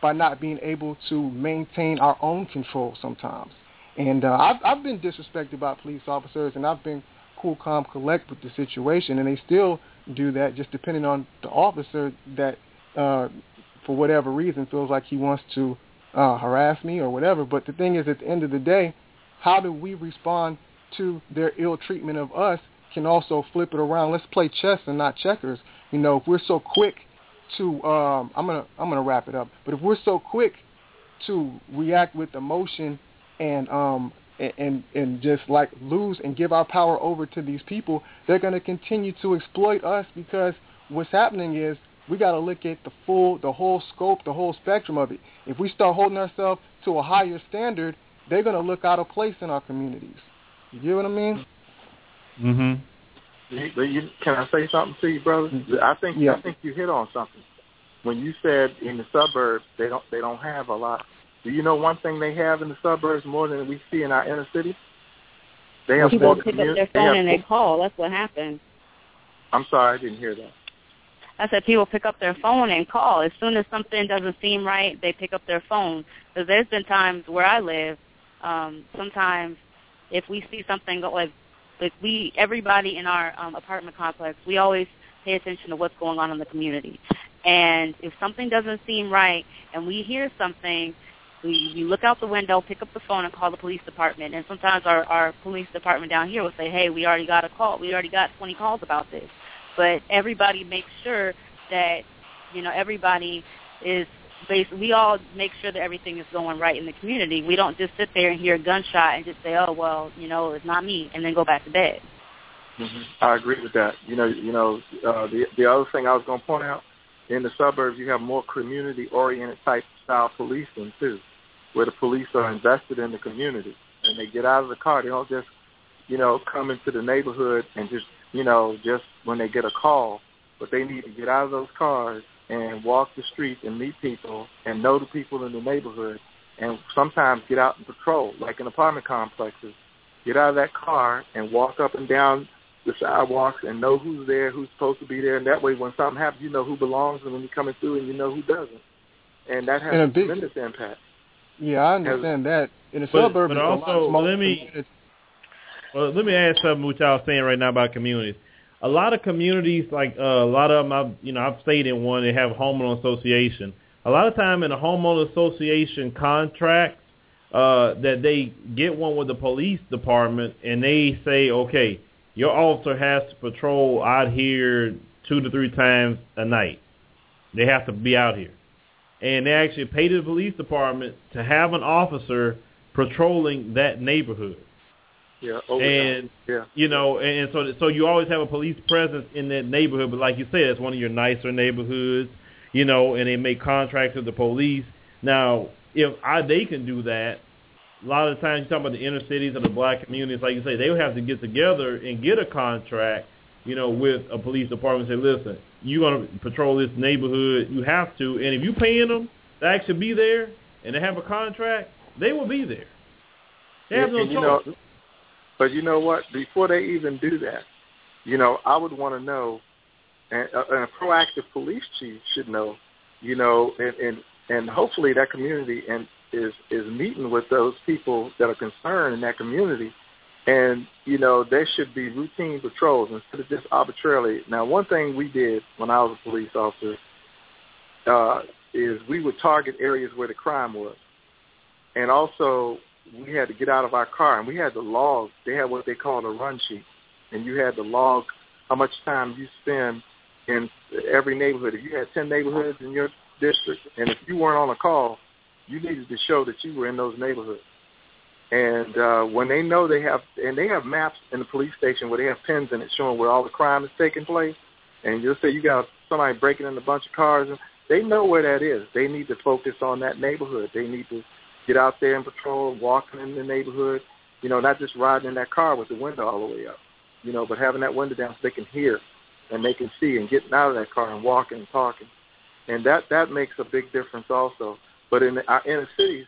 by not being able to maintain our own control sometimes. And I've been disrespected by police officers, and I've been cool, calm, collect with the situation, and they still do that, just depending on the officer that, for whatever reason, feels like he wants to harass me or whatever. But the thing is, at the end of the day, how do we respond to their ill treatment of us can also flip it around. Let's play chess and not checkers. You know, if we're so quick to, I'm gonna wrap it up. But if we're so quick to react with emotion and just like lose and give our power over to these people, they're gonna continue to exploit us, because what's happening is we got to look at the whole scope, the whole spectrum of it. If we start holding ourselves to a higher standard, they're going to look out of place in our communities. You get what I mean? Mm-hmm. Can I say something to you, brother? I think you hit on something. When you said in the suburbs they don't have a lot. Do you know one thing they have in the suburbs more than we see in our inner city? They have people pick up their phone and they call. That's what happens. I'm sorry, I didn't hear that. I said people pick up their phone and call. As soon as something doesn't seem right, they pick up their phone. Because there's been times where I live, sometimes if we see something go like everybody in our apartment complex, we always pay attention to what's going on in the community. And if something doesn't seem right and we hear something, we look out the window, pick up the phone, and call the police department. And sometimes our police department down here will say, hey, we already got a call. We already got 20 calls about this. But everybody makes sure that, everybody is we all make sure that everything is going right in the community. We don't just sit there and hear a gunshot and just say, oh, well, it's not me, and then go back to bed. Mm-hmm. I agree with that. The other thing I was going to point out, in the suburbs you have more community-oriented type style policing too, where the police are invested in the community and they get out of the car. They don't just, come into the neighborhood and just when they get a call, but they need to get out of those cars and walk the streets and meet people and know the people in the neighborhood, and sometimes get out and patrol, like in apartment complexes. Get out of that car and walk up and down the sidewalks and know who's there, who's supposed to be there, and that way when something happens, you know who belongs, and when you're coming through, and you know who doesn't. And that has a tremendous impact. Yeah, I understand that. In the suburbs, but also, let me add something which I was saying right now about communities. A lot of communities, like a lot of them, I've stayed in one. They have a homeowner association. A lot of time in a homeowner association contract, that they get one with the police department, and they say, okay, your officer has to patrol out here 2 to 3 times a night. They have to be out here, and they actually pay the police department to have an officer patrolling that neighborhood. Yeah, and so you always have a police presence in that neighborhood. But like you said, it's one of your nicer neighborhoods, and they make contracts with the police. Now, if they can do that, a lot of the times you're talking about the inner cities or the black communities, like you say, they would have to get together and get a contract, with a police department and say, listen, you're going to patrol this neighborhood, you have to, and if you're paying them to actually be there and they have a contract, they will be there. They have no choice. But you know what? Before they even do that, I would want to know, and a proactive police chief should know, and hopefully that community is meeting with those people that are concerned in that community, and there should be routine patrols instead of just arbitrarily. Now, one thing we did when I was a police officer is we would target areas where the crime was, and also we had to get out of our car, and we had to log. They had what they called a run sheet, and you had to log how much time you spend in every neighborhood. If you had 10 neighborhoods in your district, and if you weren't on a call, you needed to show that you were in those neighborhoods. And when they know they have maps in the police station where they have pins in it showing where all the crime is taking place, and you'll say you got somebody breaking in a bunch of cars, and they know where that is. They need to focus on that neighborhood. They need to get out there and patrol, walking in the neighborhood, not just riding in that car with the window all the way up, but having that window down so they can hear and they can see, and getting out of that car and walking and talking. And that makes a big difference also. But in the inner cities,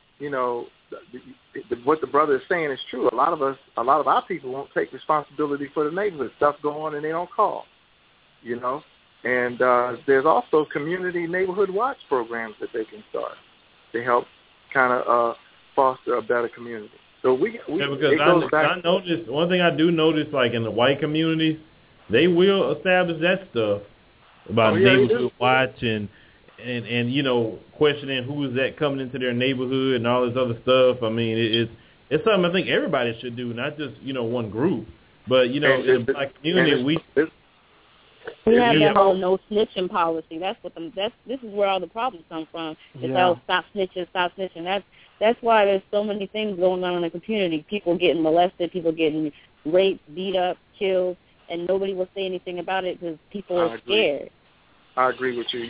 what the brother is saying is true. A lot of our people won't take responsibility for the neighborhood. Stuff go on and they don't call, And there's also community neighborhood watch programs that they can start to help kind of foster a better community. So because I noticed one thing I do notice, like in the white communities, they will establish that stuff about neighborhood watch and questioning who is that coming into their neighborhood and all this other stuff. I mean, it's something I think everybody should do, not just one group, but in the black community we have that whole no snitching policy. This is where all the problems come from. It's all stop snitching. That's why there's so many things going on in the community. People getting molested, people getting raped, beat up, killed, and nobody will say anything about it because people are scared. I agree with you.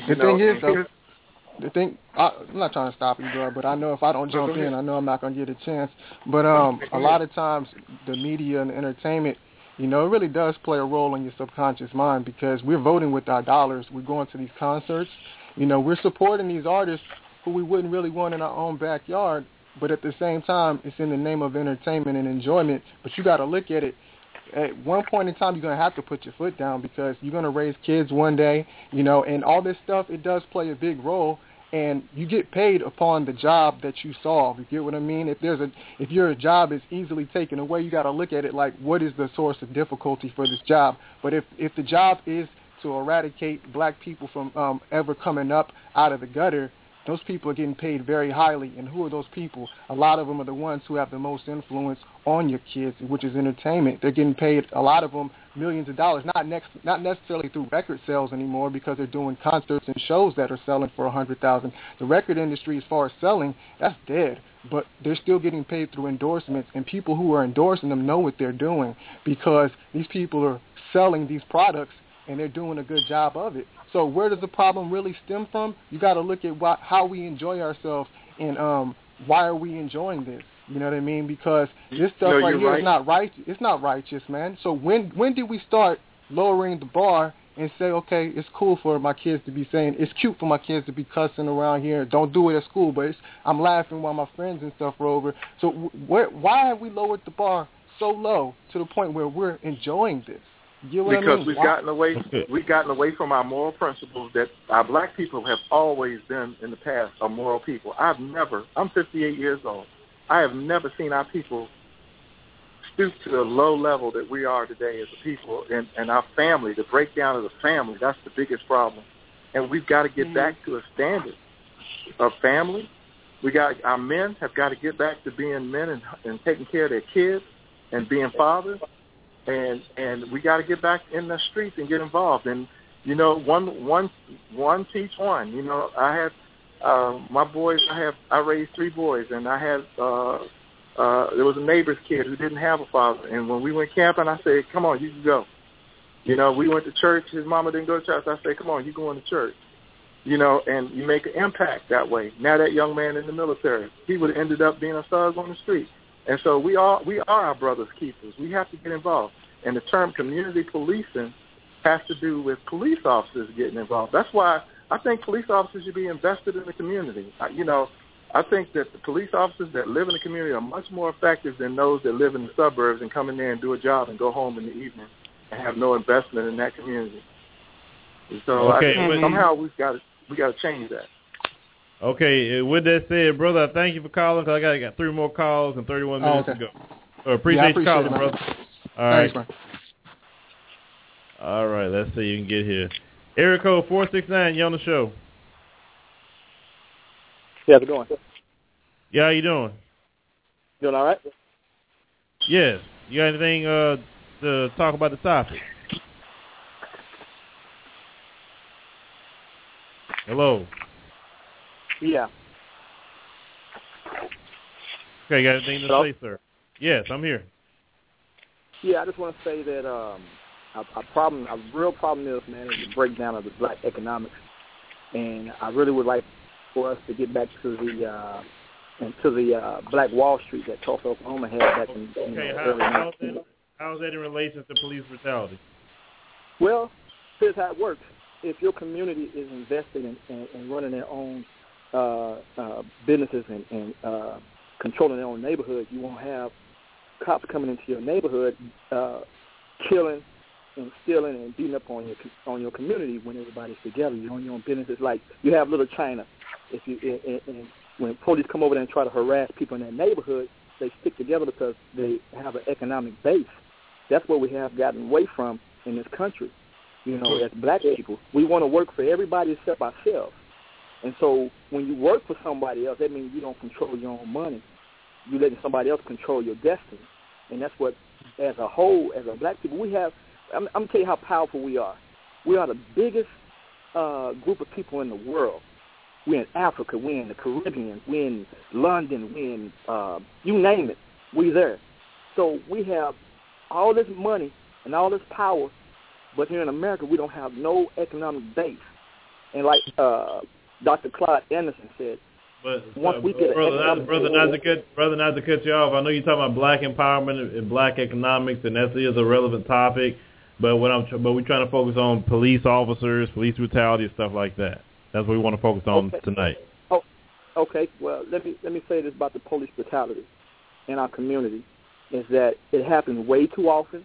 I'm not trying to stop you, bro, but I know if I don't jump in, I know I'm not going to get a chance. But a lot of times the media and entertainment, it really does play a role in your subconscious mind because we're voting with our dollars. We're going to these concerts. We're supporting these artists who we wouldn't really want in our own backyard, but at the same time, it's in the name of entertainment and enjoyment. But you got to look at it. At one point in time, you're going to have to put your foot down because you're going to raise kids one day, and all this stuff, it does play a big role. And you get paid upon the job that you solve. You get what I mean? If your job is easily taken away, you got to look at it like, what is the source of difficulty for this job? But if the job is to eradicate black people from ever coming up out of the gutter, those people are getting paid very highly. And who are those people? A lot of them are the ones who have the most influence on your kids, which is entertainment. They're getting paid, a lot of them, millions of dollars, not necessarily through record sales anymore because they're doing concerts and shows that are selling for $100,000. The record industry, as far as selling, that's dead. But they're still getting paid through endorsements, and people who are endorsing them know what they're doing because these people are selling these products and they're doing a good job of it. So where does the problem really stem from? You got to look at how we enjoy ourselves and why are we enjoying this? You know what I mean? Because this stuff is not right. It's not righteous, man. So when did we start lowering the bar and say, okay, it's cool for my kids to be saying, it's cute for my kids to be cussing around here. Don't do it at school, but I'm laughing while my friends and stuff are over. So why have we lowered the bar so low to the point where we're enjoying this? Because we've gotten away from our moral principles that our black people have always been in the past a moral people. I'm 58 years old. I have never seen our people stoop to the low level that we are today as a people and our family, the breakdown of the family, that's the biggest problem. And we've got to get back to a standard of family. Our men have got to get back to being men and taking care of their kids and being fathers. And we got to get back in the streets and get involved. And one teach one. I had my boys. I raised 3 boys, and I had there was a neighbor's kid who didn't have a father. And when we went camping, I said, "Come on, you can go." We went to church. His mama didn't go to church. I said, "Come on, you going to church." And you make an impact that way. Now that young man in the military, he would have ended up being a thug on the street. And so we are our brother's keepers. We have to get involved. And the term community policing has to do with police officers getting involved. That's why I think police officers should be invested in the community. I think that the police officers that live in the community are much more effective than those that live in the suburbs and come in there and do a job and go home in the evening and have no investment in that community. So I think somehow we got to change that. Okay, with that said, brother, I thank you for calling because I got 3 more calls and 31 minutes to go. Appreciate you calling, brother. All right. Thanks, all right, let's see if you can get here. Area code 469, you on the show. Yeah, how's it going? Yeah, how you doing? Doing all right? Yes. You got anything to talk about the topic? Hello? Yeah. Okay, you got anything to say, sir? Yes, I'm here. Yeah, I just want to say that a real problem is, man, is the breakdown of the black economics. And I really would like for us to get back to the Black Wall Street that Tulsa, Oklahoma had back in the early 1900s. How is that in relation to police brutality? Well, here's how it works. If your community is invested in running their own businesses and controlling their own neighborhood, you won't have cops coming into your neighborhood killing and stealing and beating up on your community when everybody's together. You're on your own business. It's like you have Little China. If you and when police come over there and try to harass people in that neighborhood, they stick together because they have an economic base. That's what we have gotten away from in this country. You know, as black people, we want to work for everybody except ourselves. And so when you work for somebody else, that means you don't control your own money. You're letting somebody else control your destiny. And that's what, as a whole, as a black people, we have. I'm going to tell you how powerful we are. We are the biggest group of people in the world. We're in Africa. We're in the Caribbean. We're in London. We're in, you name it, we're there. So we have all this money and all this power, but here in America, we don't have no economic base. And like Dr. Claude Anderson said, once we get brother, not to cut you off, I know you're talking about black empowerment and black economics, and that is a relevant topic. But we're trying to focus on police officers, police brutality, and stuff like that. That's what we want to focus on tonight. Oh, okay. Well, let me say this about the police brutality in our community, is that it happens way too often.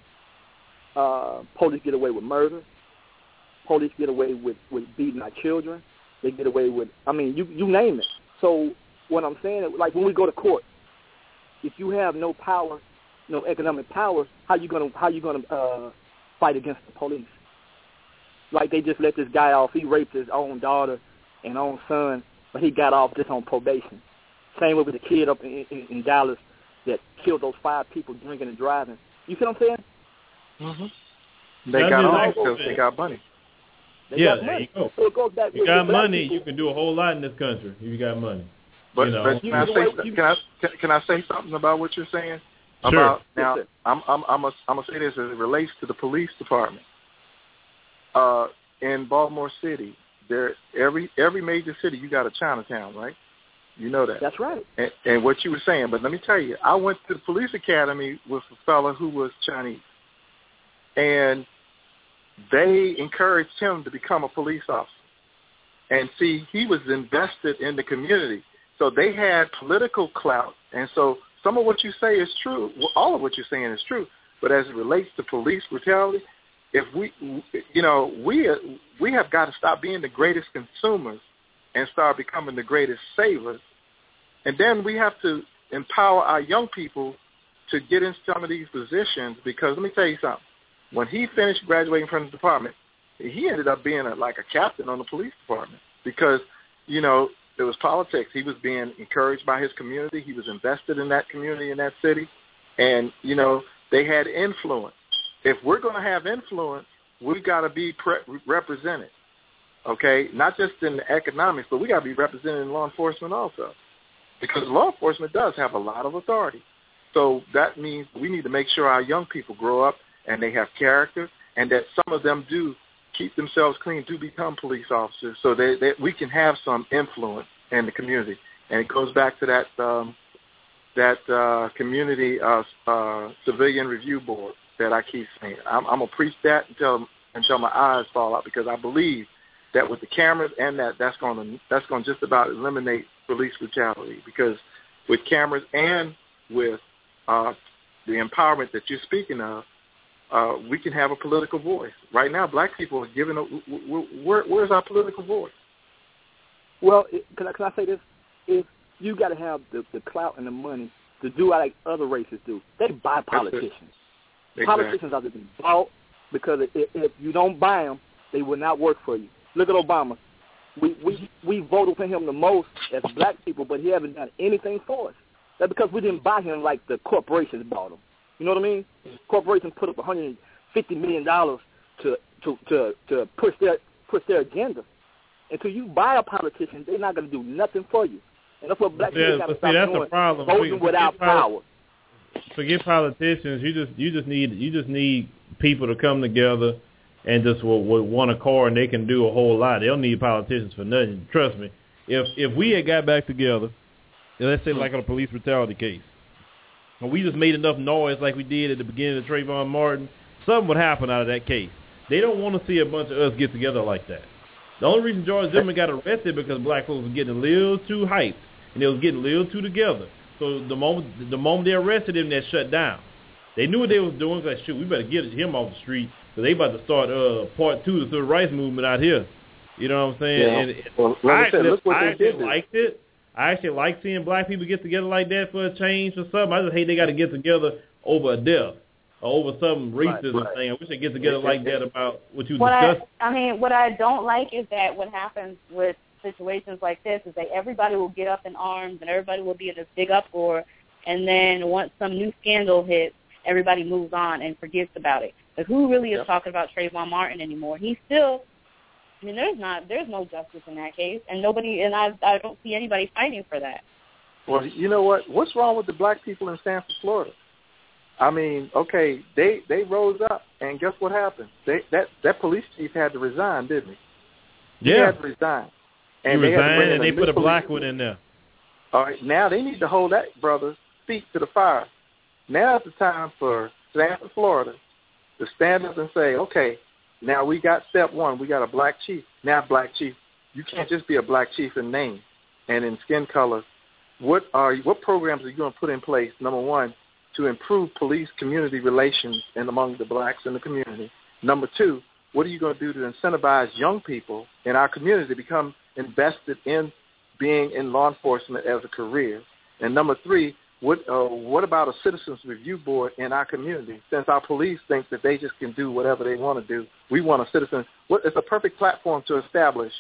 Police get away with murder. Police get away with beating our children. They get away with, you name it. So what I'm saying, like when we go to court, if you have no power, no economic power, how you gonna fight against the police? Like they just let this guy off. He raped his own daughter and own son, but he got off just on probation. Same way with the kid up in Dallas that killed those 5 people drinking and driving. You see what I'm saying? Mm-hmm. They got off because they got money. There you go. So it goes back you got money, people. You can do a whole lot in this country if you got money. But can I say something about what you're saying? Sure. Now, I'm gonna say this as it relates to the police department. In Baltimore City, every major city you got a Chinatown, right? You know that. That's right. And what you were saying, but let me tell you, I went to the police academy with a fella who was Chinese, and they encouraged him to become a police officer. And see, he was invested in the community, so they had political clout. And so some of what you say is true. Well, all of what you're saying is true. But as it relates to police brutality, if we have got to stop being the greatest consumers and start becoming the greatest savers. And then we have to empower our young people to get in some of these positions, because let me tell you something. When he finished graduating from the department, he ended up being a captain on the police department because, there was politics. He was being encouraged by his community. He was invested in that community, in that city. And, they had influence. If we're going to have influence, we've got to be represented, okay? Not just in the economics, but we got to be represented in law enforcement also, because law enforcement does have a lot of authority. So that means we need to make sure our young people grow up and they have character, and that some of them do keep themselves clean, do become police officers, so that we can have some influence in the community. And it goes back to that community civilian review board that I keep saying. I'm gonna preach that until my eyes fall out, because I believe that with the cameras and that's gonna just about eliminate police brutality, because with cameras and with the empowerment that you're speaking of, we can have a political voice. Right now, black people are giving where's our political voice? Well, can I say this? If you got to have the clout and the money to do like other races do. They buy politicians. Exactly. Politicians are to be bought, because if you don't buy them, they will not work for you. Look at Obama. We voted for him the most as black people, but he hasn't done anything for us. That's because we didn't buy him like the corporations bought him. You know what I mean? Corporations put up $150 million to push their agenda. Until you buy a politician, they're not going to do nothing for you. And that's what black people got to stop doing. Voting without power. Forget politicians. You just need people to come together and just with one accord, and they can do a whole lot. They don't need politicians for nothing. Trust me. If we had got back together, let's say like on a police brutality case, and we just made enough noise like we did at the beginning of Trayvon Martin, something would happen out of that case. They don't want to see a bunch of us get together like that. The only reason George Zimmerman got arrested because black folks were getting a little too hyped, and they was getting a little too together. So the moment they arrested him, they shut down. They knew what they was doing. Like, shoot, we better get him off the street So they about to start part 2 of the civil rights movement out here. You know what I'm saying? Yeah. And Well, I actually liked it. I actually like seeing black people get together like that for a change or something. I just hate they got to get together over a death or over some racism thing. I wish they get together like that about what you discussed. What I don't like is that what happens with situations like this is that everybody will get up in arms and everybody will be in this big uproar, and then once some new scandal hits, everybody moves on and forgets about it. But who really is talking about Trayvon Martin anymore? He's still, I mean, there's no justice in that case, and I don't see anybody fighting for that. Well, you know what? What's wrong with the black people in Sanford, Florida? I mean, okay, they rose up, and guess what happened? That police chief had to resign, didn't he? Yeah. He had to resign. And he resigned, and they put a black one in there. All right, now they need to hold that brother's feet to the fire. Now is the time for Sanford, Florida, to stand up and say, okay, now we got step one. We got a black chief. Now, black chief, you can't just be a black chief in name and in skin color. What programs are you going to put in place, number one, to improve police community relations and among the blacks in the community? Number two, what are you going to do to incentivize young people in our community to become invested in being in law enforcement as a career? And number three, what about a citizens review board in our community? Since our police think that they just can do whatever they want to do, we want a citizen. It's a perfect platform to establish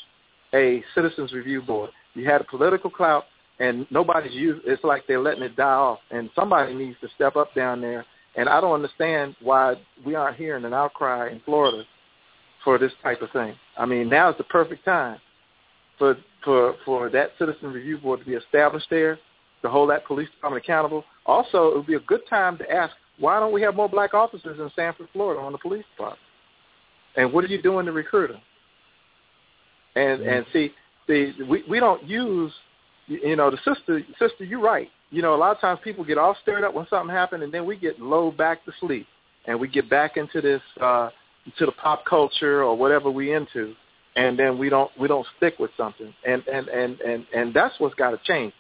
a citizens review board. You had a political clout, and nobody's used. It's like they're letting it die off, and somebody needs to step up down there. And I don't understand why we aren't hearing an outcry in Florida for this type of thing. I mean, now is the perfect time for that citizen review board to be established there, to hold that police department accountable. Also, it would be a good time to ask, why don't we have more black officers in Sanford, Florida on the police department? And what are you doing to recruit them? And see, we don't use, the sister, you're right. A lot of times people get all stirred up when something happens, and then we get lulled back to sleep, and we get back into this, to the pop culture or whatever we into, and then we don't stick with something, and that's what's got to change.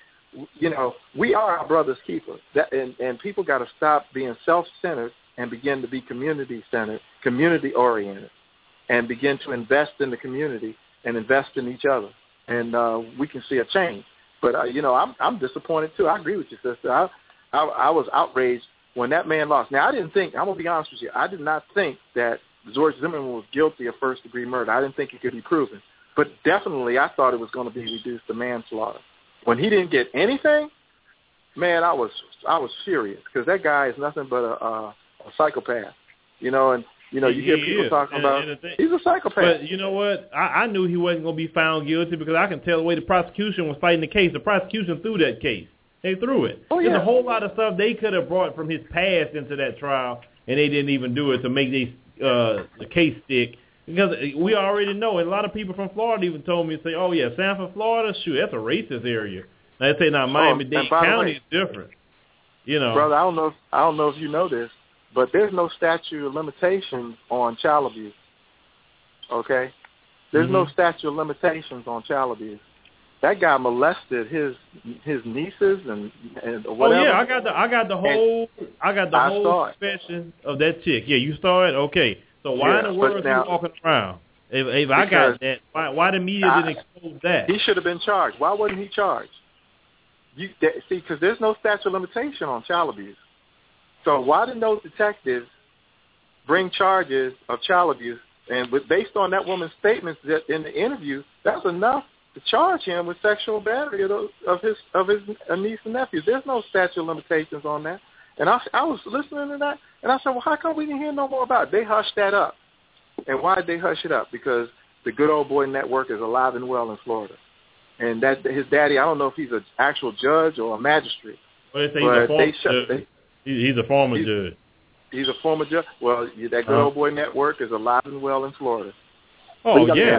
We are our brother's keeper, and people got to stop being self-centered and begin to be community-centered, community-oriented, and begin to invest in the community and invest in each other, and we can see a change. But I'm disappointed too. I agree with you, sister. I was outraged when that man lost. Now, I didn't think, I'm gonna be honest with you, I did not think that George Zimmerman was guilty of first-degree murder. I didn't think it could be proven, but definitely I thought it was going to be reduced to manslaughter. When he didn't get anything, man, I was furious, because that guy is nothing but a psychopath, and you hear people talking about he's a psychopath. But you know what? I knew he wasn't going to be found guilty, because I can tell the way the prosecution was fighting the case. The prosecution threw that case. They threw it. Oh, yeah. There's a whole lot of stuff they could have brought from his past into that trial, and they didn't even do it to make the case stick. Because we already know, and a lot of people from Florida even told me, say, oh, yeah, Sanford, Florida, shoot, that's a racist area. Now, they say now Miami-Dade County is different. Brother, I don't know if you know this, but there's no statute of limitations on child abuse, okay? There's no statute of limitations on child abuse. That guy molested his nieces and whatever. Oh, yeah, I got the whole suspension of that chick. Yeah, you saw it? Okay. So why in the world is he walking around? If I got that, why the media didn't expose that? He should have been charged. Why wasn't he charged? See, because there's no statute of limitation on child abuse. So why didn't those detectives bring charges of child abuse? And based on that woman's statements that in the interview, that's enough to charge him with sexual battery of his niece and nephew. There's no statute of limitations on that. And I was listening to that, and I said, well, how come we didn't hear no more about it? They hushed that up. And why did they hush it up? Because the Good Old Boy Network is alive and well in Florida. And that his daddy, I don't know if he's an actual judge or a magistrate. Well, he's a former judge. He's a former judge. Well, that Good Old Boy Network is alive and well in Florida. Oh, yeah.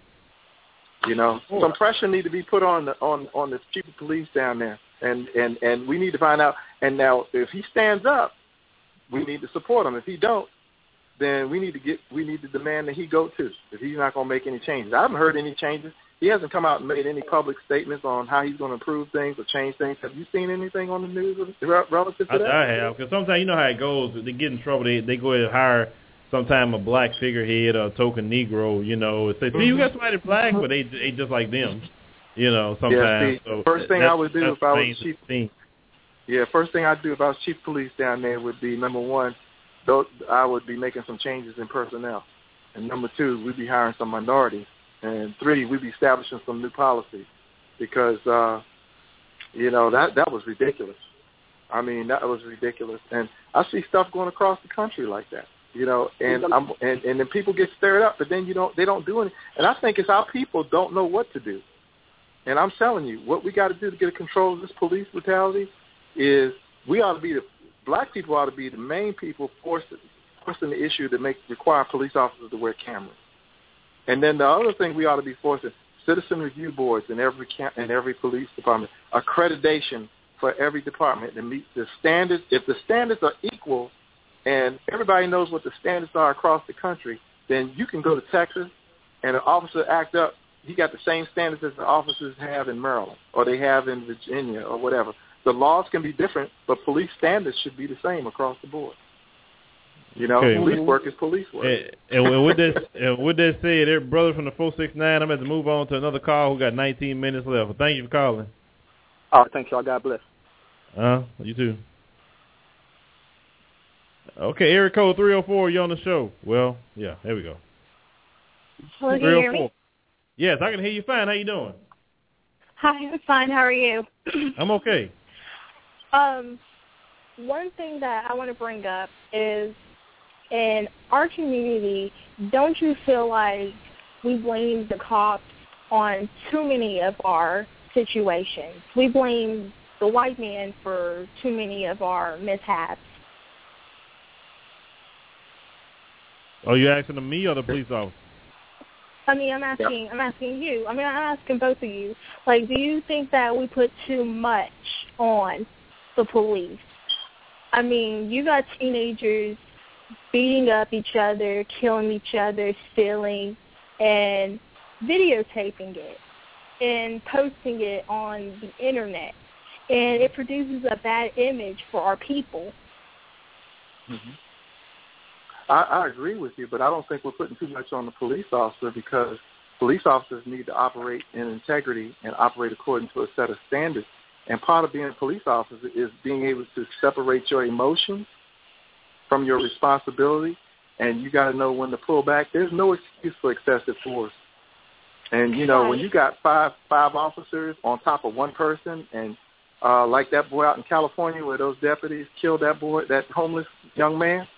Some pressure need to be put on the chief of police down there. And we need to find out. And now, if he stands up, we need to support him. If he don't, then we need to demand that he go too. If he's not going to make any changes, I haven't heard any changes. He hasn't come out and made any public statements on how he's going to improve things or change things. Have you seen anything on the news relative to that? I have, because sometimes you know how it goes. They get in trouble. They go ahead and hire sometime a black figurehead or a token Negro, you know, say, see, you got somebody black, but they just like them, you know, sometimes. Yeah, see, first thing I would do if I was chief, first thing I'd do if I was chief police down there would be, number one, I would be making some changes in personnel. And number two, we'd be hiring some minorities. And three, we'd be establishing some new policies because, you know, that was ridiculous. I mean, that was ridiculous. And I see stuff going across the country like that, you know, and then people get stirred up, but then they don't do anything. And I think it's our people don't know what to do. And I'm telling you, what we got to do to get control of this police brutality is black people ought to be the main people forcing the issue to require police officers to wear cameras. And then the other thing we ought to be forcing, citizen review boards in every police department, accreditation for every department to meet the standards. If the standards are equal and everybody knows what the standards are across the country, then you can go to Texas and an officer act up. He got the same standards as the officers have in Maryland or they have in Virginia or whatever. The laws can be different, but police standards should be the same across the board. You know, police work is police work. And with that said, brother from the 469, I'm going to move on to another call who got 19 minutes left. Well, thank you for calling. All right, thanks, y'all. God bless. You too. Okay, area code 304, you on the show. Well, yeah, there we go. Hello, can you hear me? Yes, I can hear you fine. How you doing? Hi, I'm fine. How are you? I'm okay. One thing that I want to bring up is in our community, don't you feel like we blame the cops on too many of our situations? We blame the white man for too many of our mishaps. Are you asking me or the police officer? I mean, I'm asking you. I mean, I'm asking both of you. Like, do you think that we put too much on the police? I mean, you got teenagers beating up each other, killing each other, stealing, and videotaping it and posting it on the Internet. And it produces a bad image for our people. Mm-hmm. I agree with you, but I don't think we're putting too much on the police officer because police officers need to operate in integrity and operate according to a set of standards. And part of being a police officer is being able to separate your emotions from your responsibility, and you got to know when to pull back. There's no excuse for excessive force. And, you know, when you got five officers on top of one person, and like that boy out in California where those deputies killed that boy, that homeless young man,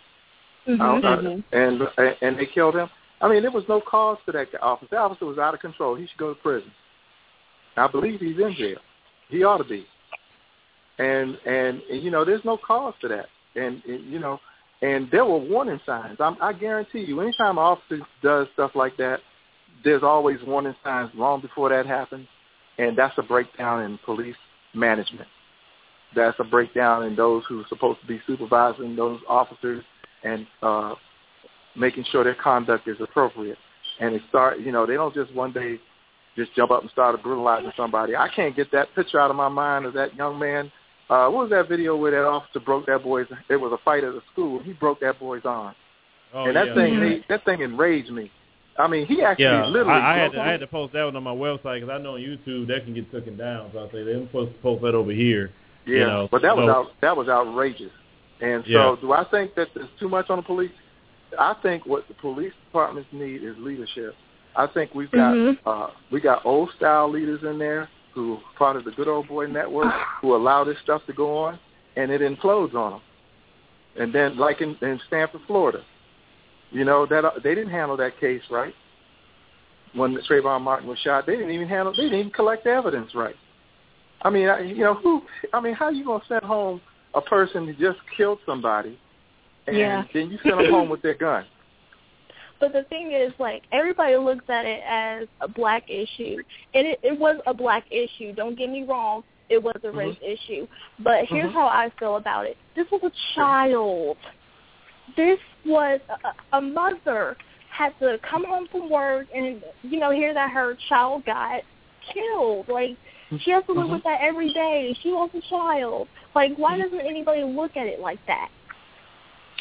and they killed him. I mean, there was no cause to that officer. That officer was out of control. He should go to prison. I believe he's in jail. He ought to be. And you know, there's no cause to that. And you know, and there were warning signs. I guarantee you, anytime an officer does stuff like that, there's always warning signs long before that happens, and that's a breakdown in police management. That's a breakdown in those who are supposed to be supervising those officers and making sure their conduct is appropriate. And it you know, they don't just one day just jump up and start brutalizing somebody. I can't get that picture out of my mind of that young man. What was that video where that officer broke that boy's? It was a fight at a school. He broke that boy's arm, and that thing enraged me. I mean, he actually literally. I had to post that one on my website because I know on YouTube that can get taken down. So I say they're supposed to post that over here. Yeah, you know, but that was outrageous. And so, do I think that there's too much on the police? I think what the police departments need is leadership. I think we got old style leaders in there who are part of the Good Old Boy Network who allow this stuff to go on, and it implodes on them. And then, like in Stanford, Florida, you know that they didn't handle that case right. When Trayvon Martin was shot, they didn't even collect the evidence right. I mean, you know, how are you gonna send home a person who just killed somebody, and then you send them home with their gun? But the thing is, like, everybody looks at it as a black issue. And it was a black issue. Don't get me wrong. It was a race issue. But here's how I feel about it. This was a child. This was a mother had to come home from work and, you know, hear that her child got killed. Like, she has to live with that every day. She was a child. Like, why doesn't anybody look at it like that?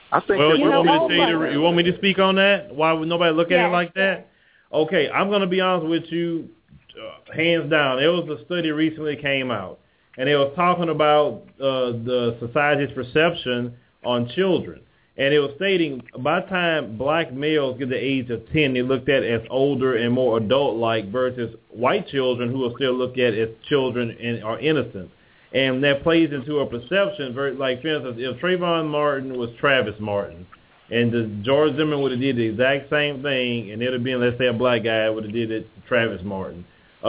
I think well, you want me to speak on that? Why would nobody look at it like that? Okay, I'm going to be honest with you, hands down. There was a study recently that came out, and it was talking about the society's perception on children. And it was stating by the time black males get the age of 10, they're looked at as older and more adult-like versus white children who are still looked at as children and are innocent. And that plays into a perception, like, for instance, if Trayvon Martin was Travis Martin, and George Zimmerman would have did the exact same thing, and it would have been, let's say, a black guy would have did it to Travis Martin,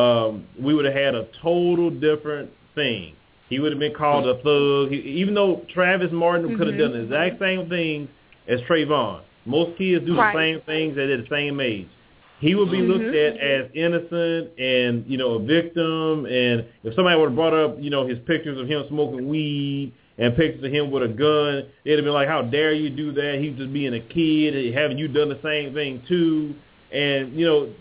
we would have had a total different thing. He would have been called a thug. Even though Travis Martin could have done the exact same thing as Trayvon. Most kids do the same things at the same age. He would be looked at as innocent and, a victim. And if somebody would have brought up, his pictures of him smoking weed and pictures of him with a gun, it'd have been like, how dare you do that? He's just being a kid. Haven't you done the same thing too? And,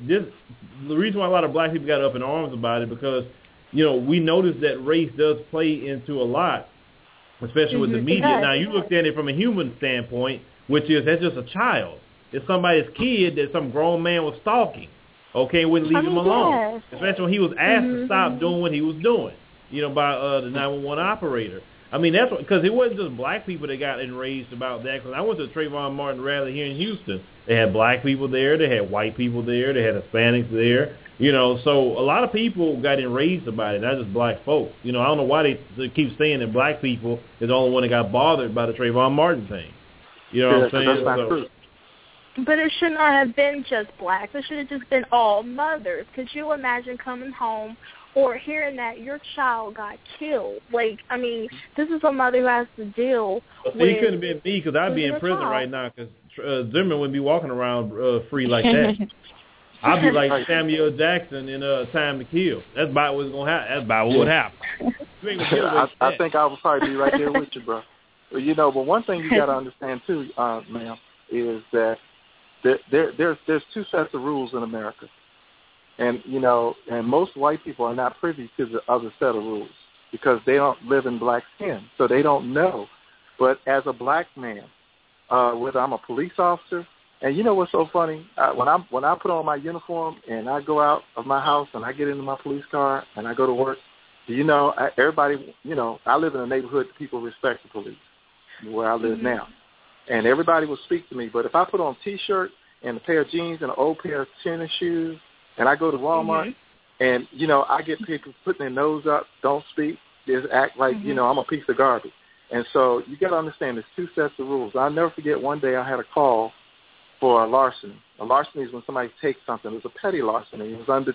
the reason why a lot of black people got up in arms about it because we noticed that race does play into a lot, especially with the media. Now, you looked at it from a human standpoint, which is that's just a child. It's somebody's kid that some grown man was stalking, wouldn't leave him alone. Especially when he was asked to stop doing what he was doing, by the 911 operator. I mean, that's because it wasn't just black people that got enraged about that. Because I went to the Trayvon Martin rally here in Houston. They had black people there. They had white people there. They had Hispanics there. So a lot of people got enraged about it, not just black folks. I don't know why they keep saying that black people is the only one that got bothered by the Trayvon Martin thing. You know what I'm saying? That's not true. But it should not have been just blacks. It should have just been all mothers. Could you imagine coming home or hearing that your child got killed? This is a mother who has to deal with... It couldn't have been me because I'd be in prison right now because Zimmerman wouldn't be walking around free like that. I'd be like Samuel Jackson in Time to Kill. That's about what's going to happen. That's about what would happen. I think I would probably be right there with you, bro. But one thing you got to understand too, ma'am, is that there's two sets of rules in America. And, and most white people are not privy to the other set of rules because they don't live in black skin, so they don't know. But as a black man, whether I'm a police officer, and you know what's so funny? When I put on my uniform and I go out of my house and I get into my police car and I go to work, everybody, I live in a neighborhood that people respect the police, where I live now. And everybody will speak to me. But if I put on a T-shirt and a pair of jeans and an old pair of tennis shoes, and I go to Walmart, and, I get people putting their nose up, don't speak, just act like, I'm a piece of garbage. And so you got to understand there's two sets of rules. I'll never forget one day I had a call for a larceny. A larceny is when somebody takes something. It was a petty larceny. It was under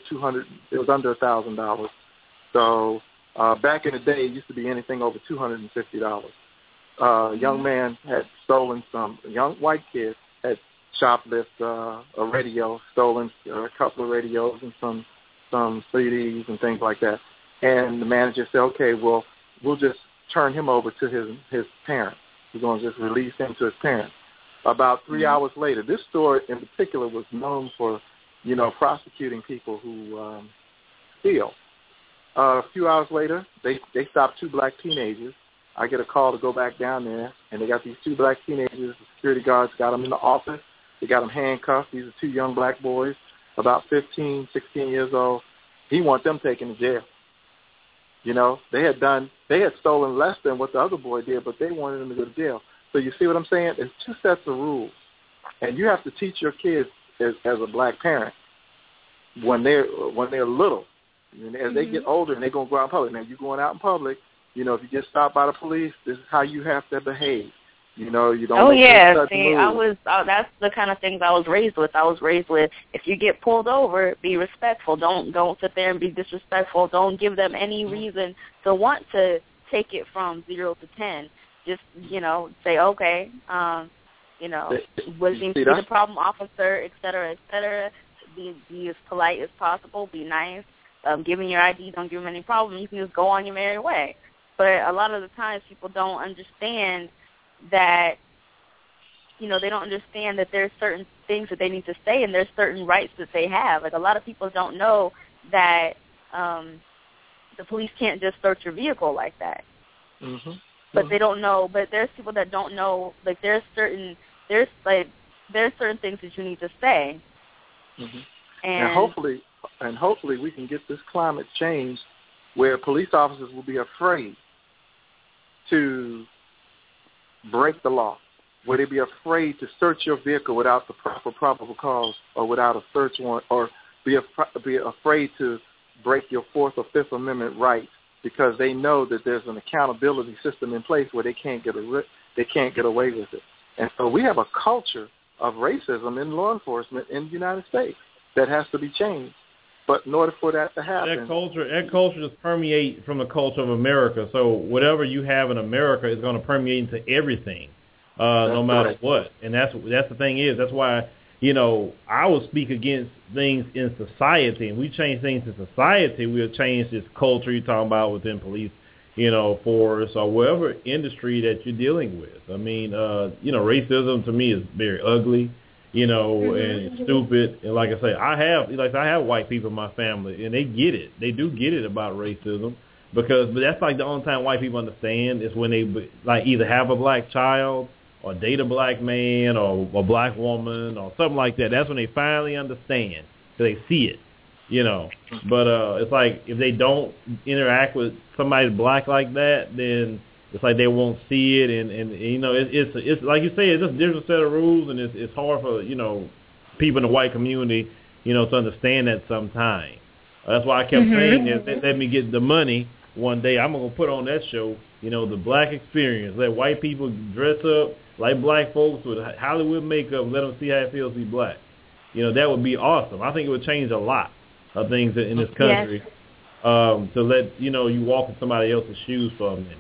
$1,000. So back in the day, it used to be anything over $250. A young man had stolen a young white kid had shoplifted a radio, stolen a couple of radios and some CDs and things like that. And the manager said, okay, well, we'll just turn him over to his parents. We're going to just release him to his parents. About 3 hours later, this store in particular was known for, prosecuting people who steal. A few hours later, they stopped two black teenagers. I get a call to go back down there, and they got these two black teenagers. The security guards got them in the office. They got them handcuffed. These are two young black boys, about 15, 16 years old. He wants them taken to jail. They had stolen less than what the other boy did, but they wanted them to go to jail. So you see what I'm saying? It's two sets of rules, and you have to teach your kids as a black parent when they're little. As they get older and they're going to go out in public. Now, you're going out in public, if you get stopped by the police, this is how you have to behave. You don't. Oh yeah, that's the kind of things I was raised with. I was raised with, if you get pulled over, be respectful. Don't sit there and be disrespectful. Don't give them any reason to want to take it from 0 to 10. Just say okay. Was he the problem, officer, et cetera. Be as polite as possible. Be nice. Give him your ID. Don't give him any problem. You can just go on your merry way. But a lot of the times people don't understand that, they don't understand that there's certain things that they need to say and there's certain rights that they have. Like, a lot of people don't know that the police can't just search your vehicle like that. but they don't know. But there's people that don't know. Like there's certain things that you need to say. Mm-hmm. And hopefully we can get this climate changed where police officers will be afraid to break the law, where they be afraid to search your vehicle without the proper probable cause or without a search warrant, or be afraid to break your Fourth or Fifth Amendment rights because they know that there's an accountability system in place where they can't get away with it. And so we have a culture of racism in law enforcement in the United States that has to be changed. But in order for that to happen, that culture just permeates from the culture of America. So whatever you have in America is going to permeate into everything, no matter what. And that's the thing is. That's why, I will speak against things in society, and we change things in society, we'll change this culture you're talking about within police, force or whatever industry that you're dealing with. I mean, racism to me is very ugly. And it's stupid. And like I say, I have white people in my family, and they get it. They do get it about racism but that's like the only time white people understand is when they like either have a black child or date a black man or a black woman or something like that. That's when they finally understand because they see it, But it's like if they don't interact with somebody black like that, then it's like they won't see it, and it's like you say, it's just a different set of rules, and it's hard for people in the white community to understand that sometimes. That's why I kept saying that let me get the money one day. I'm gonna put on that show, the Black Experience. Let white people dress up like black folks with Hollywood makeup. Let them see how it feels to be black. That would be awesome. I think it would change a lot of things in this country. Yes. To let you walk in somebody else's shoes for a minute.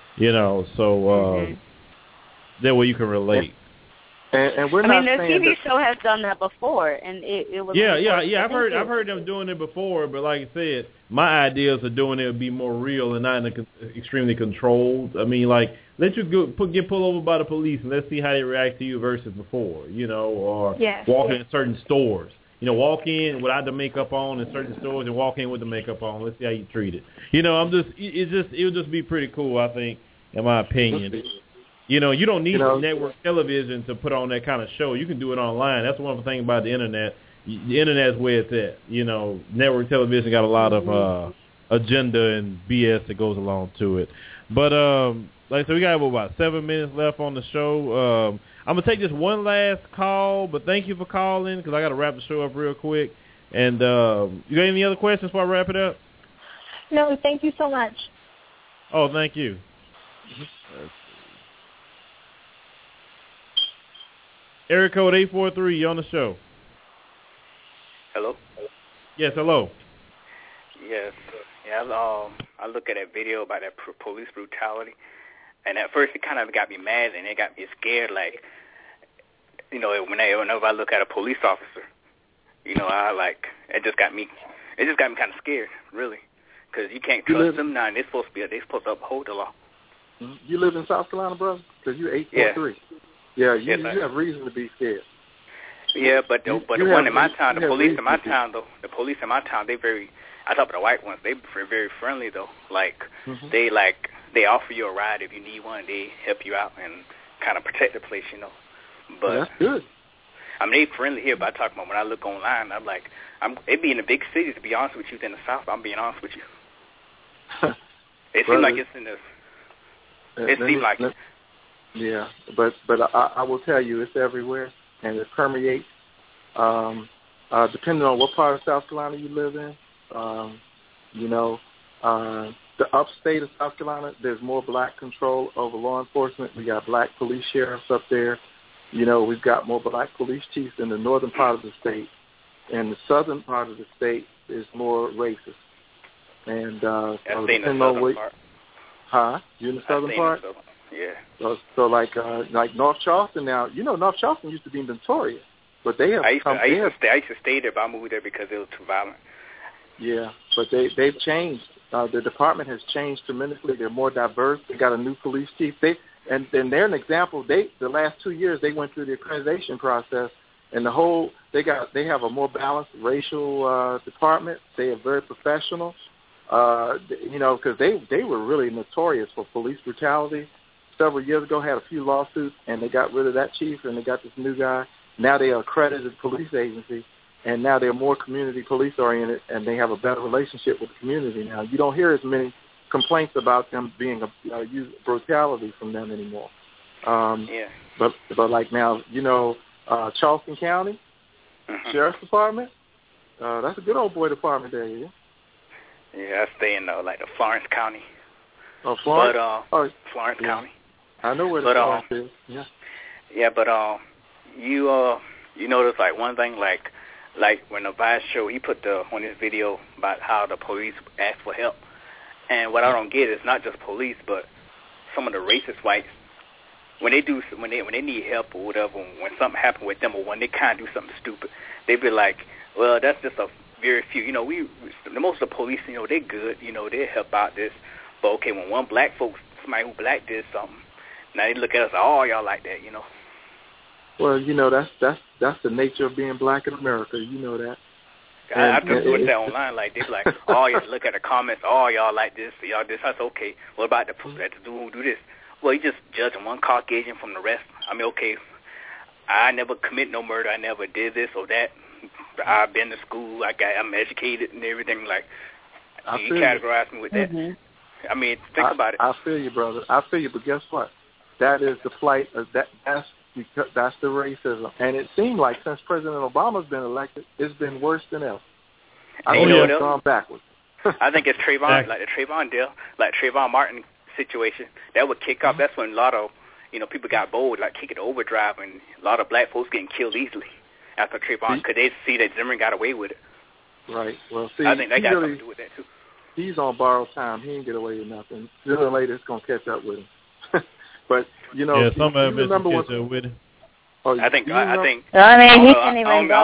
That way you can relate. And we're not the TV show has done that before, and it was. Yeah. I've heard them doing it before, but like I said, my ideas of doing it would be more real and not extremely controlled. I mean, like let you get pulled over by the police and let's see how they react to you versus before, or walking in certain stores. Walk in without the makeup on in certain stores and walk in with the makeup on. Let's see how you treat it. It would just be pretty cool, I think, in my opinion. You don't need network television to put on that kind of show. You can do it online. That's one thing about the Internet. The Internet's where it's at. Network television got a lot of agenda and BS that goes along to it. But, we got about 7 minutes left on the show. I'm going to take this one last call, but thank you for calling because I got to wrap the show up real quick. And you got any other questions before I wrap it up? No, thank you so much. Oh, thank you. Area code 843, you're on the show. Hello? Yes, hello. Yes. Yeah, I look at that video about that police brutality, and at first it kind of got me mad, and it got me scared, like, whenever I look at a police officer, it just got me kind of scared, really, because you can't trust them now, and they're supposed to uphold the law. You live in South Carolina, brother? Because you're 843. Yeah, you have reason to be scared. Yeah, but the one in my town, the police in my town, they very. I talk about the white ones. They very friendly though. Like they offer you a ride if you need one. They help you out and kind of protect the place, But that's good. I mean, they friendly here, but I talk about when I look online, I'm like, it be in the big cities. To be honest with you, than the South. I'm being honest with you. It seems like it's in this. It seems like. Yeah, but I will tell you, it's everywhere, and it permeates. Depending on what part of South Carolina you live in, the upstate of South Carolina, there's more black control over law enforcement. We got black police sheriffs up there. We've got more black police chiefs in the northern part of the state, and the southern part of the state is more racist. And depending on what, you in the southern part? Yeah. So like North Charleston now, North Charleston used to be notorious, but they have. I used to stay there, but I moved there because it was too violent. Yeah, but they've changed. The department has changed tremendously. They're more diverse. They got a new police chief. And they're an example. The last 2 years they went through the accreditation process, and they have a more balanced racial department. They are very professional. Because they were really notorious for police brutality several years ago had a few lawsuits, and they got rid of that chief, and they got this new guy. Now they are accredited police agency, and now they're more community police oriented, and they have a better relationship with the community now. You don't hear as many complaints about them being use brutality from them anymore. But like now, Charleston County Sheriff's Department, that's a good old boy department there, yeah. Yeah, I stay in like the Florence County. Oh, Florence. But Florence County. I know where the Florence is. Yeah. Yeah, but you notice like one thing, like when the Vice show, he put on his video about how the police ask for help, and what I don't get is not just police, but some of the racist whites. When they need help or whatever, when something happened with them or when they kind of do something stupid, they be like, well, that's just a very few. Most of the police, they're good. They help out this. But okay, when one black folks, somebody who black did something, now they look at us, oh, y'all like that, Well, that's the nature of being black in America. You know that. I just put that online, like they be like, oh, you look at the comments, oh, y'all like this, y'all this. I said, okay, what about the dude who do this? Well, you just judging one Caucasian from the rest. I mean, okay, I never commit no murder. I never did this or that. I've been to school. I'm educated and everything. Like, you categorize me with that. Mm-hmm. I mean, think about it. I feel you, brother. I feel you, but guess what? That is the plight. That's the racism. And it seemed like since President Obama's been elected, it's been worse than ever. I think it's gone backwards. I think it's Trayvon, like the Trayvon deal, like Trayvon Martin situation. That would kick off. That's when a lot of people got bold, like kick it overdrive, and a lot of black folks getting killed easily after Trayvon, because they see that Zimmerman got away with it. Right. Well, see, I think that got something to do with that too. He's on borrowed time. He ain't get away with nothing. Sooner or later, it's gonna catch up with him. But some of it can catch up with him. I think. I mean, he can even go.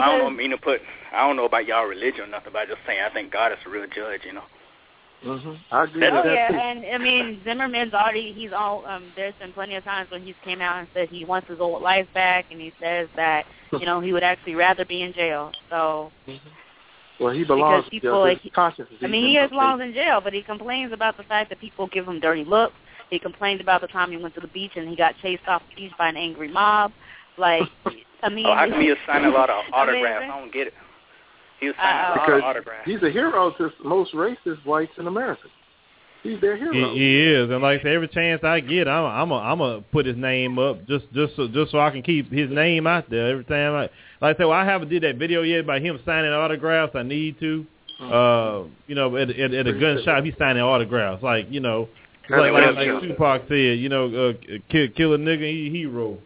I don't know about y'all religion or nothing, but I'm just saying, I think God is a real judge, Mm-hmm. I agree with that too. And I mean, Zimmerman's there's been plenty of times when he's came out and said he wants his old life back, and he says that, he would actually rather be in jail. So. Mm-hmm. Well, he belongs. He belongs in jail, but he complains about the fact that people give him dirty looks. He complained about the time he went to the beach and he got chased off the beach by an angry mob. Like, I mean, how come he was signing a lot of autographs? I don't get it. He was signing a lot of autographs. He's a hero to most racist whites in America. He's their hero. He is, and like I say, every chance I get, I'm a put his name up just so I can keep his name out there every time. Like I said, I haven't did that video yet about him signing autographs. I need to. At a gun shop, he's signing autographs. Like like Tupac said, kill a nigga, he hero.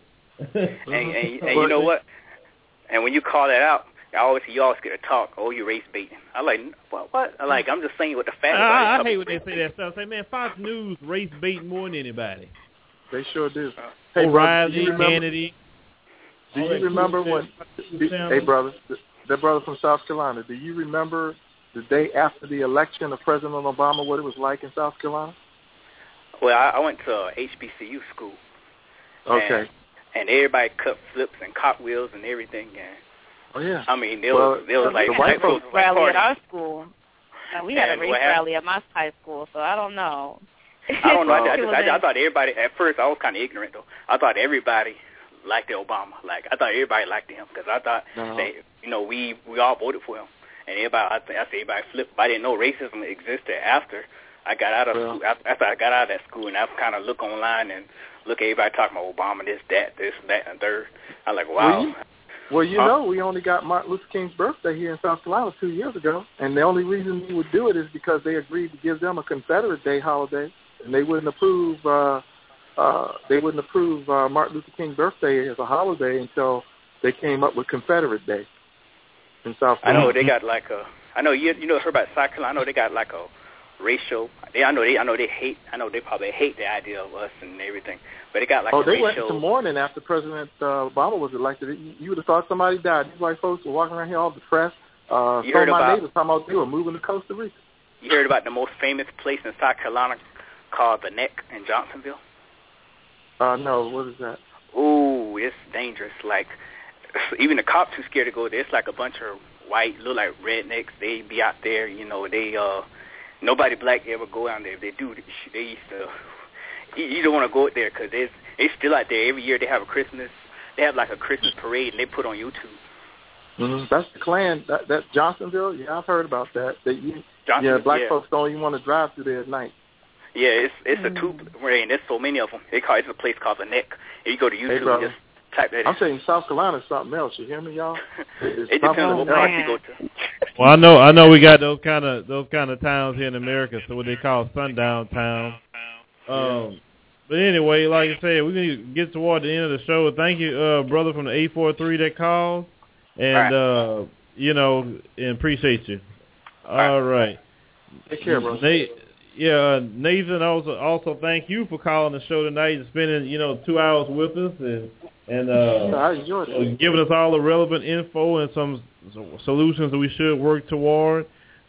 and you know what? And when you call that out, you always get a talk. Oh, you race baiting. I'm like, what? I'm just saying what the facts are. I hate when they say that stuff. Say, man, Fox News race bait more than anybody. They sure do. Hey, O'Reilly, Kennedy. Do you remember when? Hey, brother, that brother from South Carolina. Do you remember the day after the election of President Obama? What it was like in South Carolina? Well, I went to HBCU school. Okay. And everybody cut flips and cartwheels and everything. And oh yeah. I mean, there was like the white folks rally at our school. We had a race rally at my high school, so I don't know. I don't know. I thought everybody. At first, I was kind of ignorant though. I thought everybody liked Obama. Like I thought everybody liked him because I thought that we all voted for him, and everybody. I said everybody flipped. But I didn't know racism existed after I got out of school. After I got out of that school, and I kind of look online and look at everybody talking about Obama, this, that, and third. I'm like, wow. Well, we only got Martin Luther King's birthday here in South Carolina 2 years ago, and the only reason we would do it is because they agreed to give them a Confederate Day holiday, and they wouldn't approve. Martin Luther King's birthday as a holiday until they came up with Confederate Day in South Carolina. I know they got like a. I know you heard about South Carolina. I know they got like a racial. I know they probably hate the idea of us and everything. But they got like a racial. They went to mourning after President Obama was elected. You would have thought somebody died. These white folks were walking around here all depressed. My neighbors talking about they were moving to Costa Rica. You heard about the most famous place in South Carolina called the Neck in Johnsonville? No, what is that? Ooh, it's dangerous. Like, even the cops too scared to go there. It's like a bunch of white, look like rednecks. They be out there, they, nobody black ever go down there. If they do, they used to, you don't want to go out there because they still out there. Every year they have a Christmas parade, and they put on YouTube. Mm-hmm. That's the Klan. That's Johnsonville. Yeah, I've heard about that. Black folks don't even want to drive through there at night. Yeah, it's a two-lane. There's so many of them. It's a place called the Neck. If you go to YouTube, and just type that in. I'm saying South Carolina is something else. You hear me, y'all? It depends on what part you go to. Well, I know we got those kind of towns here in America, so what they call sundown town. But anyway, like I said, we're gonna get toward the end of the show. Thank you, brother from the 843 that called, and and appreciate you. All right. Take care, bro. Nathan, also thank you for calling the show tonight and spending 2 hours with us and I enjoyed it. Giving us all the relevant info and some solutions that we should work toward.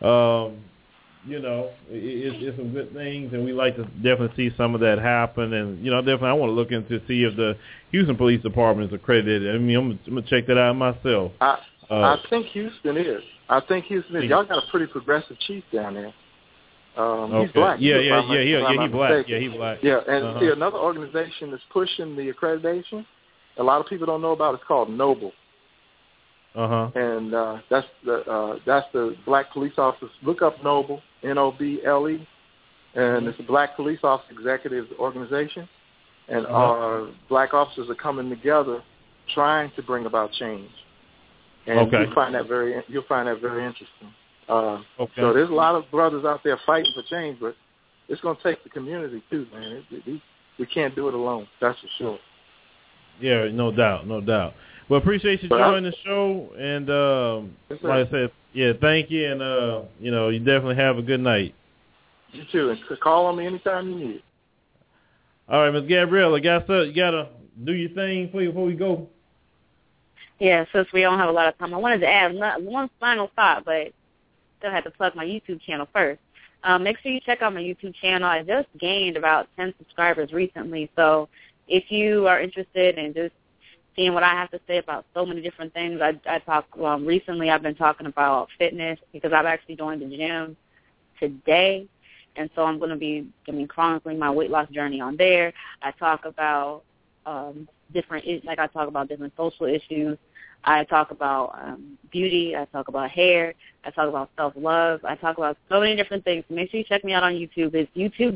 It's some good things, and we like to definitely see some of that happen. And definitely I want to look into see if the Houston Police Department is accredited. I mean, I'm gonna check that out myself. I think Houston is. Y'all got a pretty progressive chief down there. He's black. He's black. Yeah, he's black. Yeah, and see, another organization that's pushing the accreditation, a lot of people don't know about. It's called Noble. And that's the Black Police Officers. Look up Noble, Noble, and it's a Black Police Officer Executives organization, and our black officers are coming together, trying to bring about change. And you'll find that very interesting. So there's a lot of brothers out there fighting for change, but it's going to take the community too, man. We can't do it alone. That's for sure. Yeah, no doubt. Well, appreciate you joining the show, and like I said, thank you, and you definitely have a good night. You too, and call on me anytime you need it. All right, Ms. Gabriella, you gotta do your thing before we go. Yeah, since we don't have a lot of time, I wanted to add one final thought, but still have to plug my YouTube channel first. Make sure you check out my YouTube channel. I just gained about 10 subscribers recently, so if you are interested in just seeing what I have to say about so many different things, recently I've been talking about fitness because I've actually joined the gym today, and so I'm going to be chronicling my weight loss journey on there. I talk about different social issues. I talk about beauty. I talk about hair. I talk about self-love. I talk about so many different things. Make sure you check me out on YouTube. It's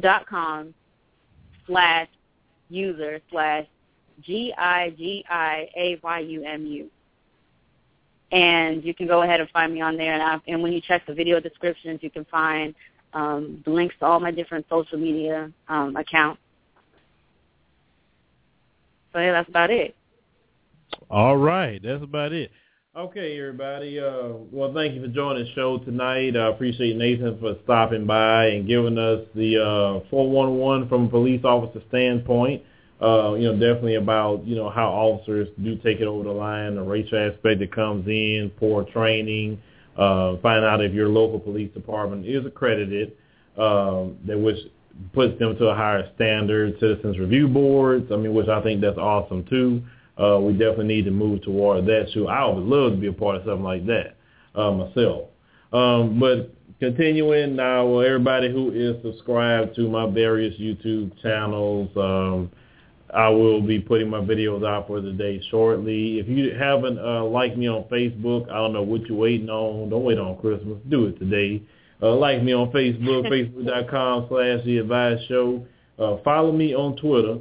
youtube.com/user/GIGIAYUMU. And you can go ahead and find me on there. And when you check the video descriptions, you can find the links to all my different social media accounts. So yeah, that's about it. All right, that's about it. Okay, everybody. Well, thank you for joining the show tonight. I appreciate Nathan for stopping by and giving us the 411 from a police officer standpoint. Definitely about how officers do take it over the line, the racial aspect that comes in, poor training, find out if your local police department is accredited, which puts them to a higher standard, citizens review boards, which I think that's awesome too. We definitely need to move toward that too. I would love to be a part of something like that myself. But continuing now, everybody who is subscribed to my various YouTube channels, I will be putting my videos out for the day shortly. If you haven't liked me on Facebook, I don't know what you're waiting on. Don't wait on Christmas. Do it today. Like me on Facebook, facebook.com/The Advice Show. Follow me on Twitter,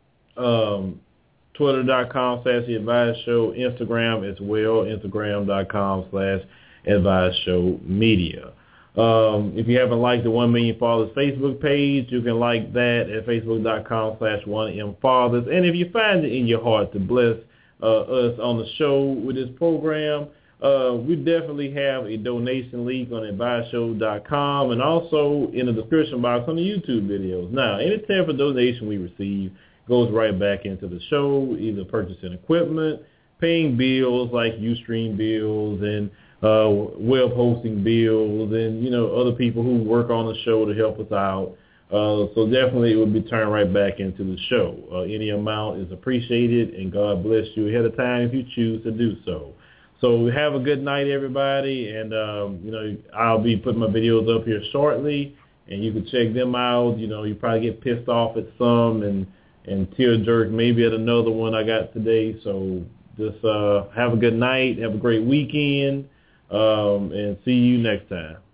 twitter.com/The Advice Show. Instagram as well, instagram.com/Advice Show Media. If you haven't liked the 1 Million Fathers Facebook page, you can like that at facebook.com/1MFathers. And if you find it in your heart to bless us on the show with this program, we definitely have a donation link on adviseshow.com and also in the description box on the YouTube videos. Now, any type of donation we receive goes right back into the show, either purchasing equipment, paying bills like Ustream bills and web hosting bills and, other people who work on the show to help us out. So definitely it will be turned right back into the show. Any amount is appreciated, and God bless you ahead of time if you choose to do so. So have a good night, everybody, and, I'll be putting my videos up here shortly, and you can check them out. You know, you probably get pissed off at some and tear jerk maybe at another one I got today. So just have a good night, have a great weekend, and see you next time.